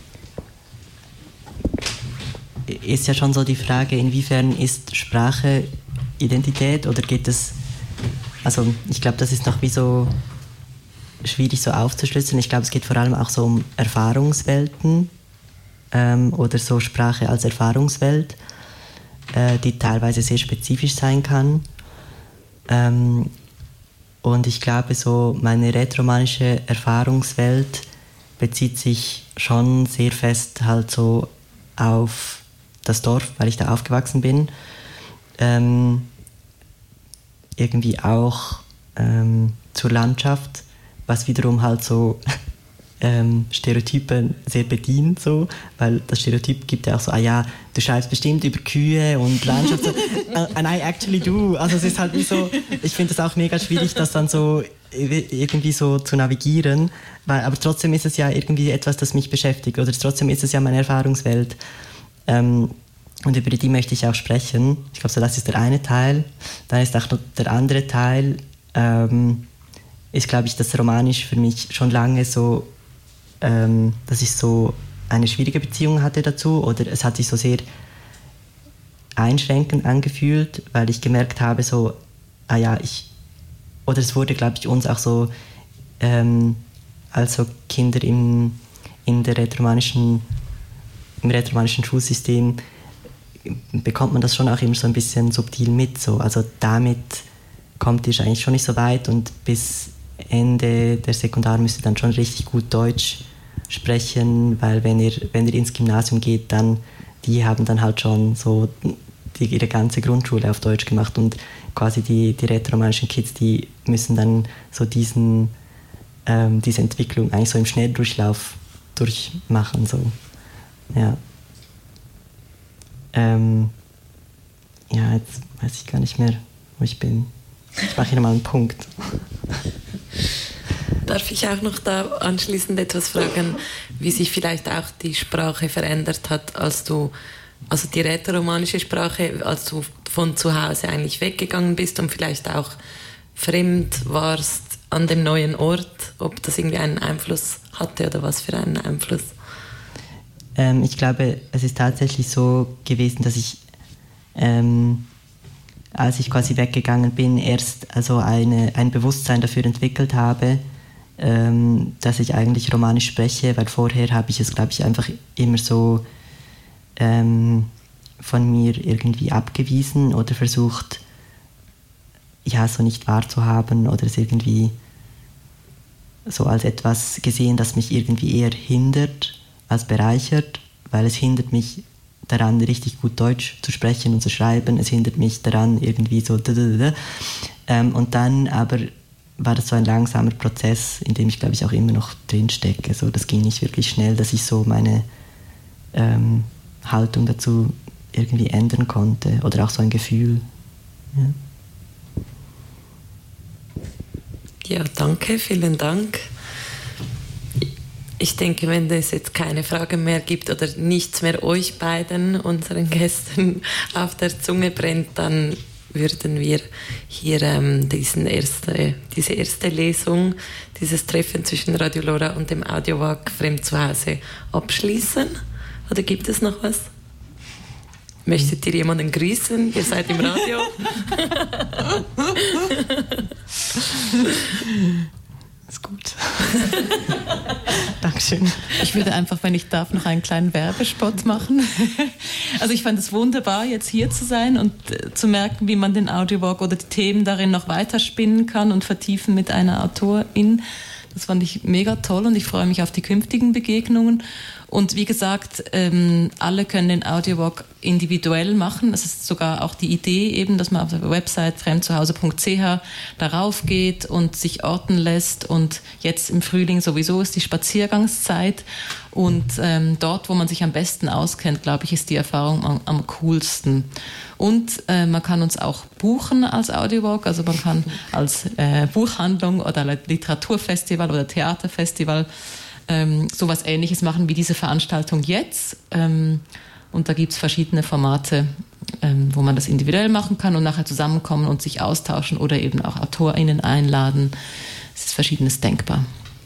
ist ja schon so die Frage, inwiefern ist Sprache Identität oder geht es, also ich glaube, das ist noch wie so schwierig so aufzuschlüsseln. Ich glaube, es geht vor allem auch so um Erfahrungswelten ähm, oder so Sprache als Erfahrungswelt, äh, die teilweise sehr spezifisch sein kann. Ähm, und ich glaube, so meine rätoromanische Erfahrungswelt bezieht sich schon sehr fest halt so auf das Dorf, weil ich da aufgewachsen bin, ähm, irgendwie auch ähm, zur Landschaft, was wiederum halt so ähm, Stereotypen sehr bedient, so, weil das Stereotyp gibt ja auch so, ah ja, du schreibst bestimmt über Kühe und Landschaft, so, and I actually do, also es ist halt wie so, ich finde es auch mega schwierig, das dann so irgendwie so zu navigieren, weil, aber trotzdem ist es ja irgendwie etwas, das mich beschäftigt, oder trotzdem ist es ja meine Erfahrungswelt. Ähm, und über die möchte ich auch sprechen. Ich glaube, so das ist der eine Teil. Dann ist auch noch der andere Teil, ähm, ist, glaube ich, das Romanisch für mich schon lange so, ähm, dass ich so eine schwierige Beziehung hatte dazu, oder es hat sich so sehr einschränkend angefühlt, weil ich gemerkt habe, so, ah ja, ich, oder es wurde, glaube ich, uns auch so, ähm, als so Kinder im, in der rätoromanischen, im rätoromanischen Schulsystem bekommt man das schon auch immer so ein bisschen subtil mit, so, also damit kommt ihr eigentlich schon nicht so weit, und bis Ende der Sekundar müsst ihr dann schon richtig gut Deutsch sprechen, weil wenn ihr, wenn ihr ins Gymnasium geht, dann, die haben dann halt schon so die, ihre ganze Grundschule auf Deutsch gemacht, und quasi die, die rätoromanischen Kids, die müssen dann so diesen, ähm, diese Entwicklung eigentlich so im Schnelldurchlauf durchmachen, so, ja. Ähm, ja, jetzt weiß ich gar nicht mehr, wo ich bin. Ich mache hier mal einen Punkt. Darf ich auch noch da anschließend etwas fragen, wie sich vielleicht auch die Sprache verändert hat, als du, also die rätoromanische Sprache, als du von zu Hause eigentlich weggegangen bist und vielleicht auch fremd warst an dem neuen Ort, ob das irgendwie einen Einfluss hatte oder was für einen Einfluss? Ähm, ich glaube, es ist tatsächlich so gewesen, dass ich, ähm, als ich quasi weggegangen bin, erst also eine, ein Bewusstsein dafür entwickelt habe, ähm, dass ich eigentlich Romanisch spreche, weil vorher habe ich es, glaube ich, einfach immer so ähm, von mir irgendwie abgewiesen oder versucht, ja, so nicht wahrzuhaben oder es irgendwie so als etwas gesehen, das mich irgendwie eher hindert als bereichert, weil es hindert mich daran, richtig gut Deutsch zu sprechen und zu schreiben. Es hindert mich daran, irgendwie so... Ähm, und dann aber war das so ein langsamer Prozess, in dem ich, glaube ich, auch immer noch drinstecke. So, das ging nicht wirklich schnell, dass ich so meine ähm, Haltung dazu irgendwie ändern konnte. Oder auch so ein Gefühl. Ja, ja, danke, vielen Dank. Ich denke, wenn es jetzt keine Fragen mehr gibt oder nichts mehr euch beiden, unseren Gästen, auf der Zunge brennt, dann würden wir hier ähm, diesen erste, diese erste Lesung, dieses Treffen zwischen Radio Lora und dem Audiowag Fremd zu Hause abschließen. Oder gibt es noch was? Möchtet ihr jemanden grüßen? Ihr seid im Radio. Ist gut. Dankeschön. Ich würde einfach, wenn ich darf, noch einen kleinen Werbespot machen. Also ich fand es wunderbar, jetzt hier zu sein und zu merken, wie man den Audiowalk oder die Themen darin noch weiterspinnen kann und vertiefen mit einer Autorin. Das fand ich mega toll und ich freue mich auf die künftigen Begegnungen. Und wie gesagt, ähm, alle können den Audiowalk individuell machen. Es ist sogar auch die Idee eben, dass man auf der Website fremdzuhause punkt c h darauf geht und sich orten lässt. Und jetzt im Frühling sowieso ist die Spaziergangszeit. Und ähm, dort, wo man sich am besten auskennt, glaube ich, ist die Erfahrung am, am coolsten. Und äh, man kann uns auch buchen als Audiowalk. Also man kann als äh, Buchhandlung oder Literaturfestival oder Theaterfestival ähm, sowas Ähnliches machen wie diese Veranstaltung jetzt. Ähm, und da gibt es verschiedene Formate, ähm, wo man das individuell machen kann und nachher zusammenkommen und sich austauschen oder eben auch AutorInnen einladen. Es ist Verschiedenes denkbar.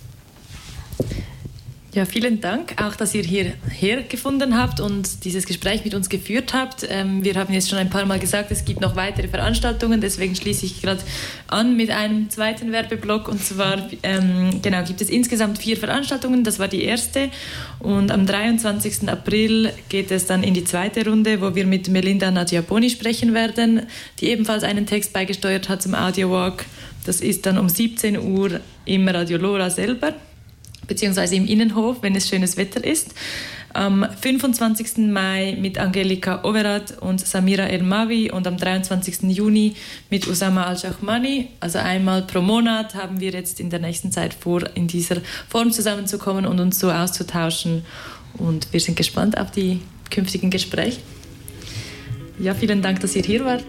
Ja, vielen Dank auch, dass ihr hierher gefunden habt und dieses Gespräch mit uns geführt habt. Ähm, wir haben jetzt schon ein paar Mal gesagt, es gibt noch weitere Veranstaltungen, deswegen schließe ich gerade an mit einem zweiten Werbeblock. Und zwar ähm, genau, gibt es insgesamt vier Veranstaltungen, das war die erste. Und am dreiundzwanzigsten April geht es dann in die zweite Runde, wo wir mit Melinda Nadiaboni sprechen werden, die ebenfalls einen Text beigesteuert hat zum Audiowalk. Das ist dann um siebzehn Uhr im Radio Lora selber, beziehungsweise im Innenhof, wenn es schönes Wetter ist. Am fünfundzwanzigsten Mai mit Angelika Overath und Samira El-Mawi und am dreiundzwanzigsten Juni mit Usama Al-Shahmani. Also einmal pro Monat haben wir jetzt in der nächsten Zeit vor, in dieser Form zusammenzukommen und uns so auszutauschen. Und wir sind gespannt auf die künftigen Gespräche. Ja, vielen Dank, dass ihr hier wart.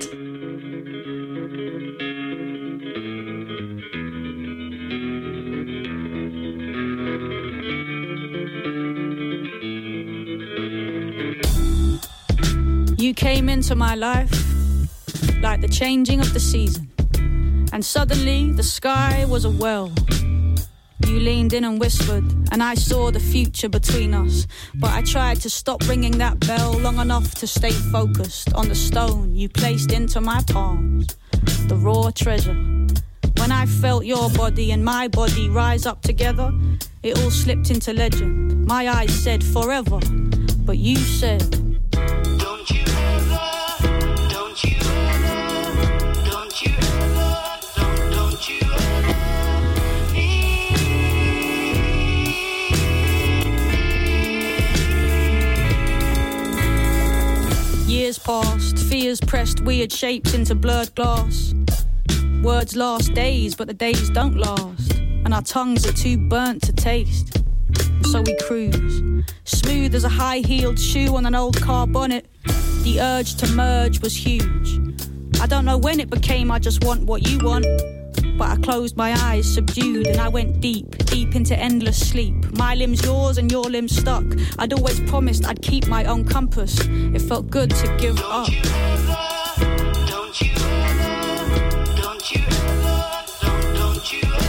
You came into my life like the changing of the season, And suddenly the sky was a well. You leaned in and whispered, and I saw the future between us. But I tried to stop ringing that bell long enough to stay focused on the stone you placed into my palms, the raw treasure. When I felt your body and my body rise up together, it all slipped into legend. My eyes said forever, but you said, don't you ever, don't you ever, don't you ever, don't, don't you ever. Years passed, fears pressed weird shapes into blurred glass. Words last days, but the days don't last, and our tongues are too burnt to taste. So we cruise, smooth as a high-heeled shoe on an old car bonnet. The urge to merge was huge. I don't know when it became I just want what you want, but I closed my eyes, subdued, and I went deep, deep into endless sleep. My limbs yours and your limbs stuck. I'd always promised I'd keep my own compass. It felt good to give up. Don't you ever, don't you ever, don't you ever, don't, don't you ever.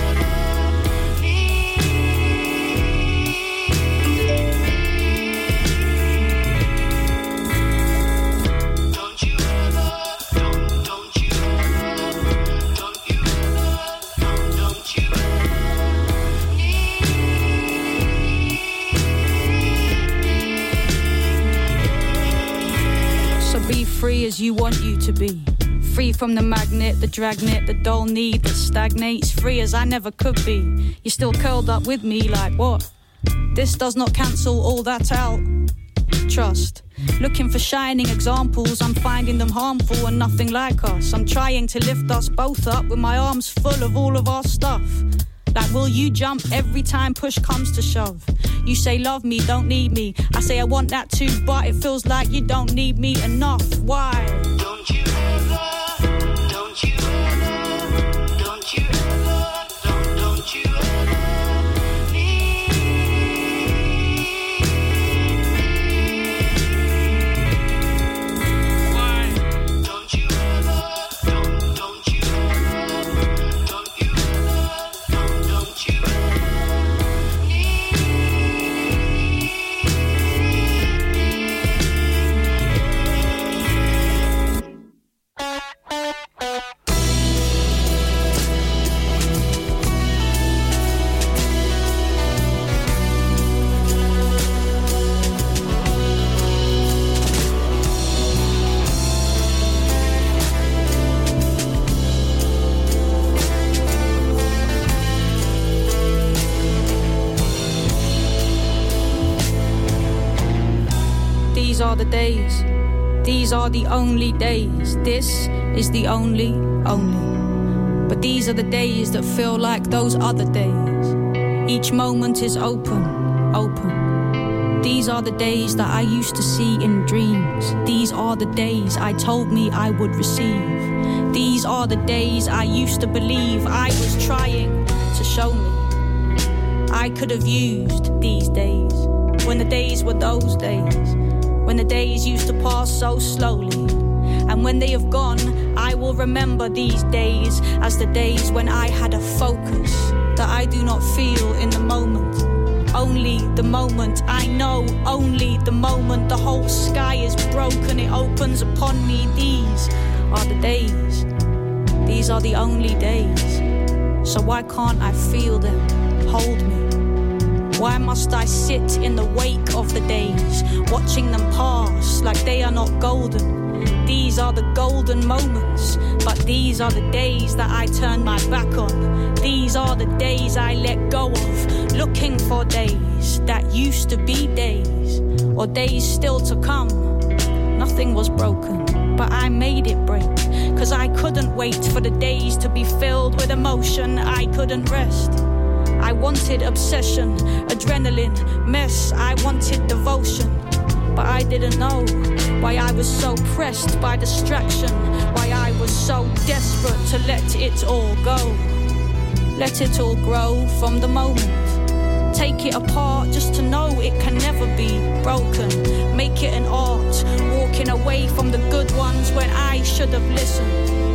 Free as you want you to be. Free from the magnet, the dragnet, the dull need that stagnates. Free as I never could be. You're still curled up with me like what? This does not cancel all that out. Trust. Looking for shining examples, I'm finding them harmful and nothing like us. I'm trying to lift us both up with my arms full of all of our stuff. Like, will you jump every time push comes to shove? You say love me, don't need me. I say I want that too, but it feels like you don't need me enough. Why? Don't you ever, don't you ever, don't you ever, don't, don't you ever. These are the days, these are the only days. This is the only, only. But these are the days that feel like those other days. Each moment is open, open. These are the days that I used to see in dreams. These are the days I told me I would receive. These are the days I used to believe I was trying to show me. I could have used these days, when the days were those days, when the days used to pass so slowly. And when they have gone, I will remember these days as the days when I had a focus that I do not feel in the moment. Only the moment, I know, only the moment. The whole sky is broken, it opens upon me. These are the days, these are the only days. So why can't I feel them, hold me? Why must I sit in the wake of the days, watching them pass like they are not golden? These are the golden moments, but these are the days that I turn my back on. These are the days I let go of, looking for days that used to be days, or days still to come. Nothing was broken, but I made it break, 'cause I couldn't wait for the days to be filled with emotion. I couldn't rest. I wanted obsession, adrenaline, mess. I wanted devotion, but I didn't know why I was so pressed by distraction, why I was so desperate to let it all go. Let it all grow from the moment. Take it apart just to know it can never be broken. Make it an art, walking away from the good ones when I should have listened.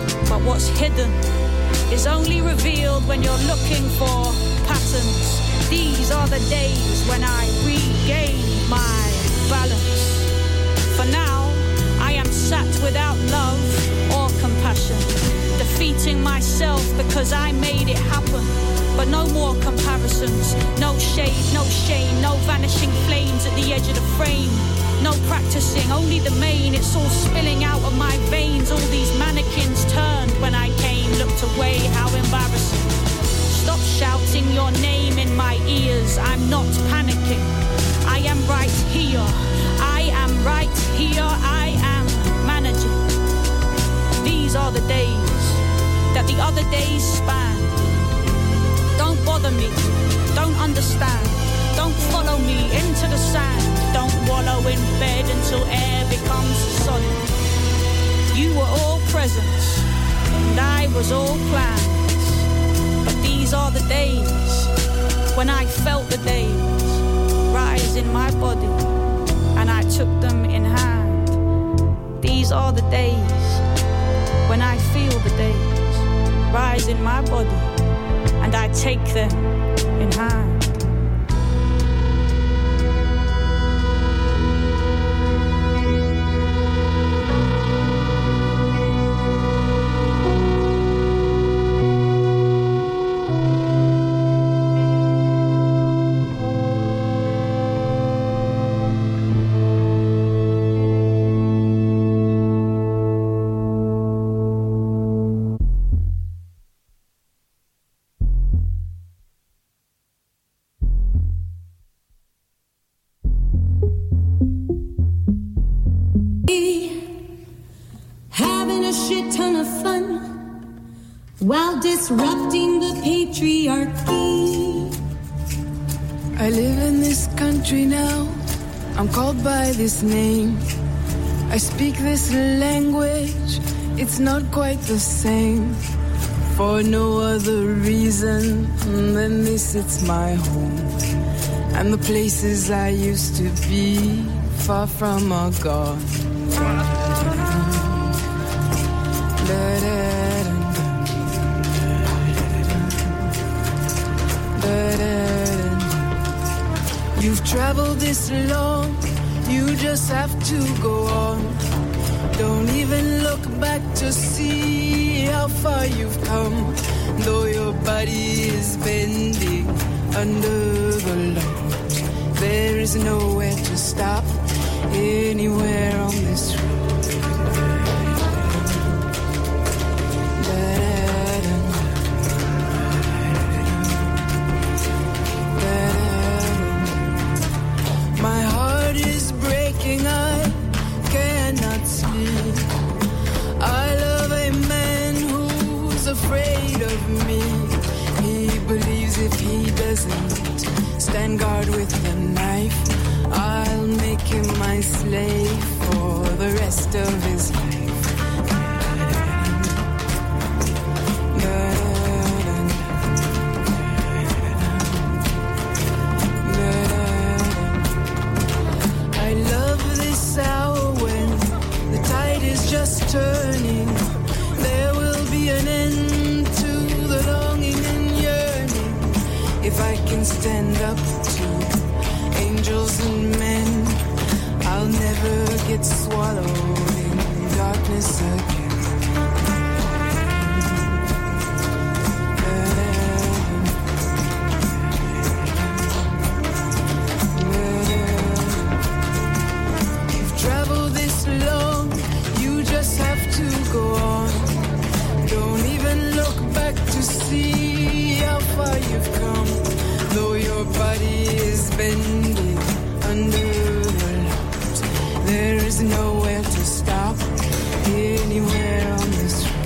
But what's hidden is only revealed when you're looking for patterns. These are the days when I regain my balance. For now, I am sat without love or compassion, defeating myself because I made it happen. But no more comparisons, no shade, no shame, no vanishing flames at the edge of the frame. No practicing, only the main, it's all spilling out of my veins. All these mannequins turned when I came, looked away, how embarrassing. Stop shouting your name in my ears, I'm not panicking. I am right here, I am right here, I am managing. These are the days that the other days span. Don't bother me, don't understand. Don't follow me into the sand. Don't wallow in bed until air becomes solid. You were all presents, and I was all plans. But these are the days when I felt the days rise in my body, and I took them in hand. These are the days when I feel the days rise in my body, and I take them in hand. While disrupting the patriarchy. I live in this country now, I'm called by this name. I speak this language, it's not quite the same. For no other reason than this, it's my home. And the places I used to be, far from are gone. You've traveled this long, you just have to go on. Don't even look back to see how far you've come. Though your body is bending under the load, there is nowhere to stop, anywhere on this road. My heart is breaking, I cannot sleep. I love a man who's afraid of me. He believes if he doesn't stand guard with the knife, I'll make him my slave for the rest of his life. Just turning, there will be an end to the longing and yearning. If I can stand up to angels and men, I'll never get swallowed in darkness again. You've traveled this long, just have to go on. Don't even look back to see how far you've come. Though your body is bending under the load, there is nowhere to stop, anywhere on this road.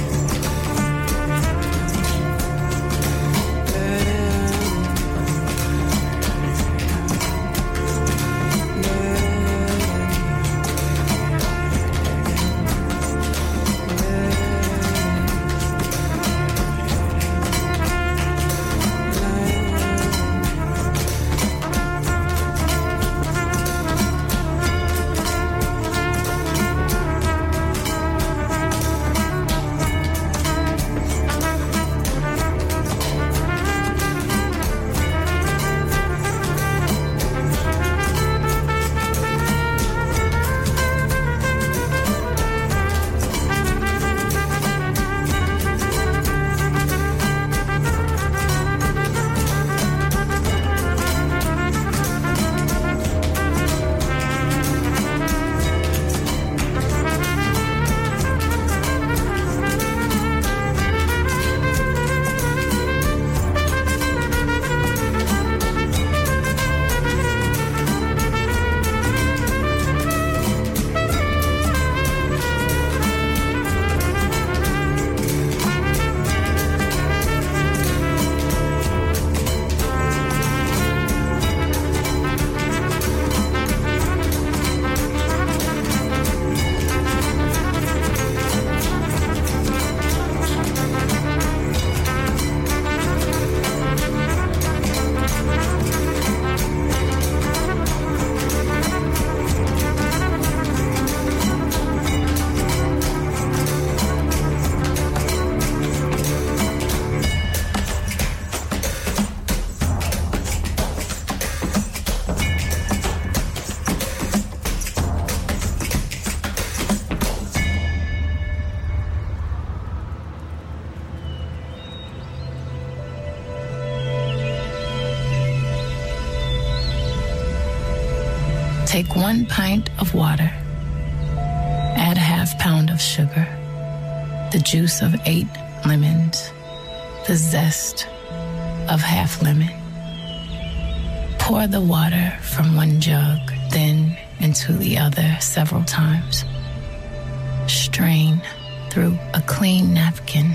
Take one pint of water, add a half pound of sugar, the juice of eight lemons, the zest of half lemon. Pour the water from one jug, then into the other several times. Strain through a clean napkin.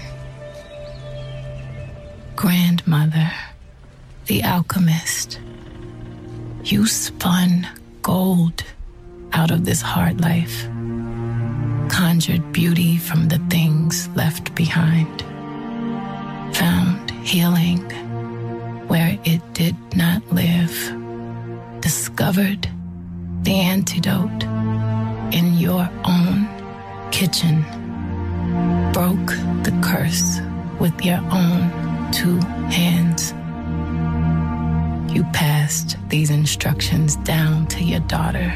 Grandmother, the alchemist, you spun gold out of this hard life, conjured beauty from the things left behind, found healing where it did not live, discovered the antidote in your own kitchen, broke the curse with your own two hands. You passed these instructions down to your daughter,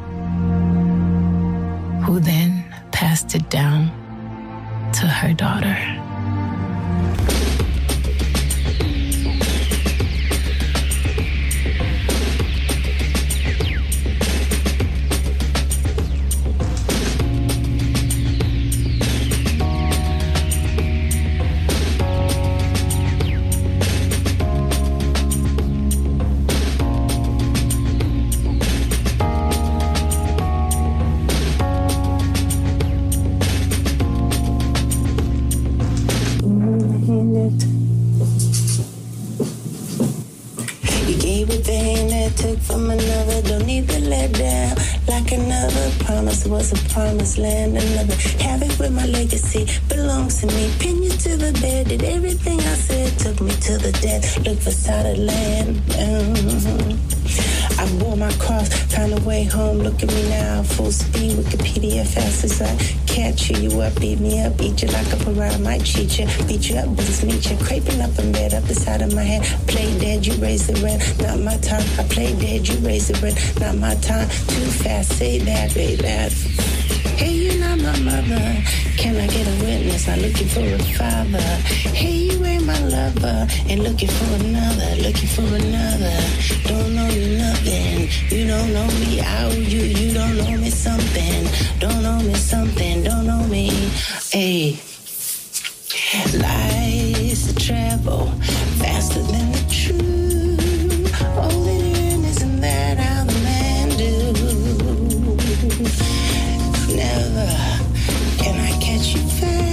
who then passed it down to her daughter. Was a promised land, another havoc with my legacy belongs to me. Pin you to the bed, did everything I said, took me to the death. Look for solid land. Mm-hmm. I bore my cross, found a way home. Look at me now, full speed, Wikipedia fast as I catch you. You up, beat me up, eat you like a pariah, might cheat you, beat you up, business meet you, creeping up in bed, up the side of my head. Play dead, you raise the rent, not my time. I play dead, you raise the rent, not my time. Too fast, say that, say that. Hey, you're not my mother. Can I get a witness? I'm looking for a father. Hey, you ain't my lover. And looking for another, looking for another. Don't know you nothing. You don't know me. I owe you. You don't know me something. Don't know me something. Don't know me. Hey. Lies to travel faster than the truth. All it in isn't that how the man do. Never can I catch you fast.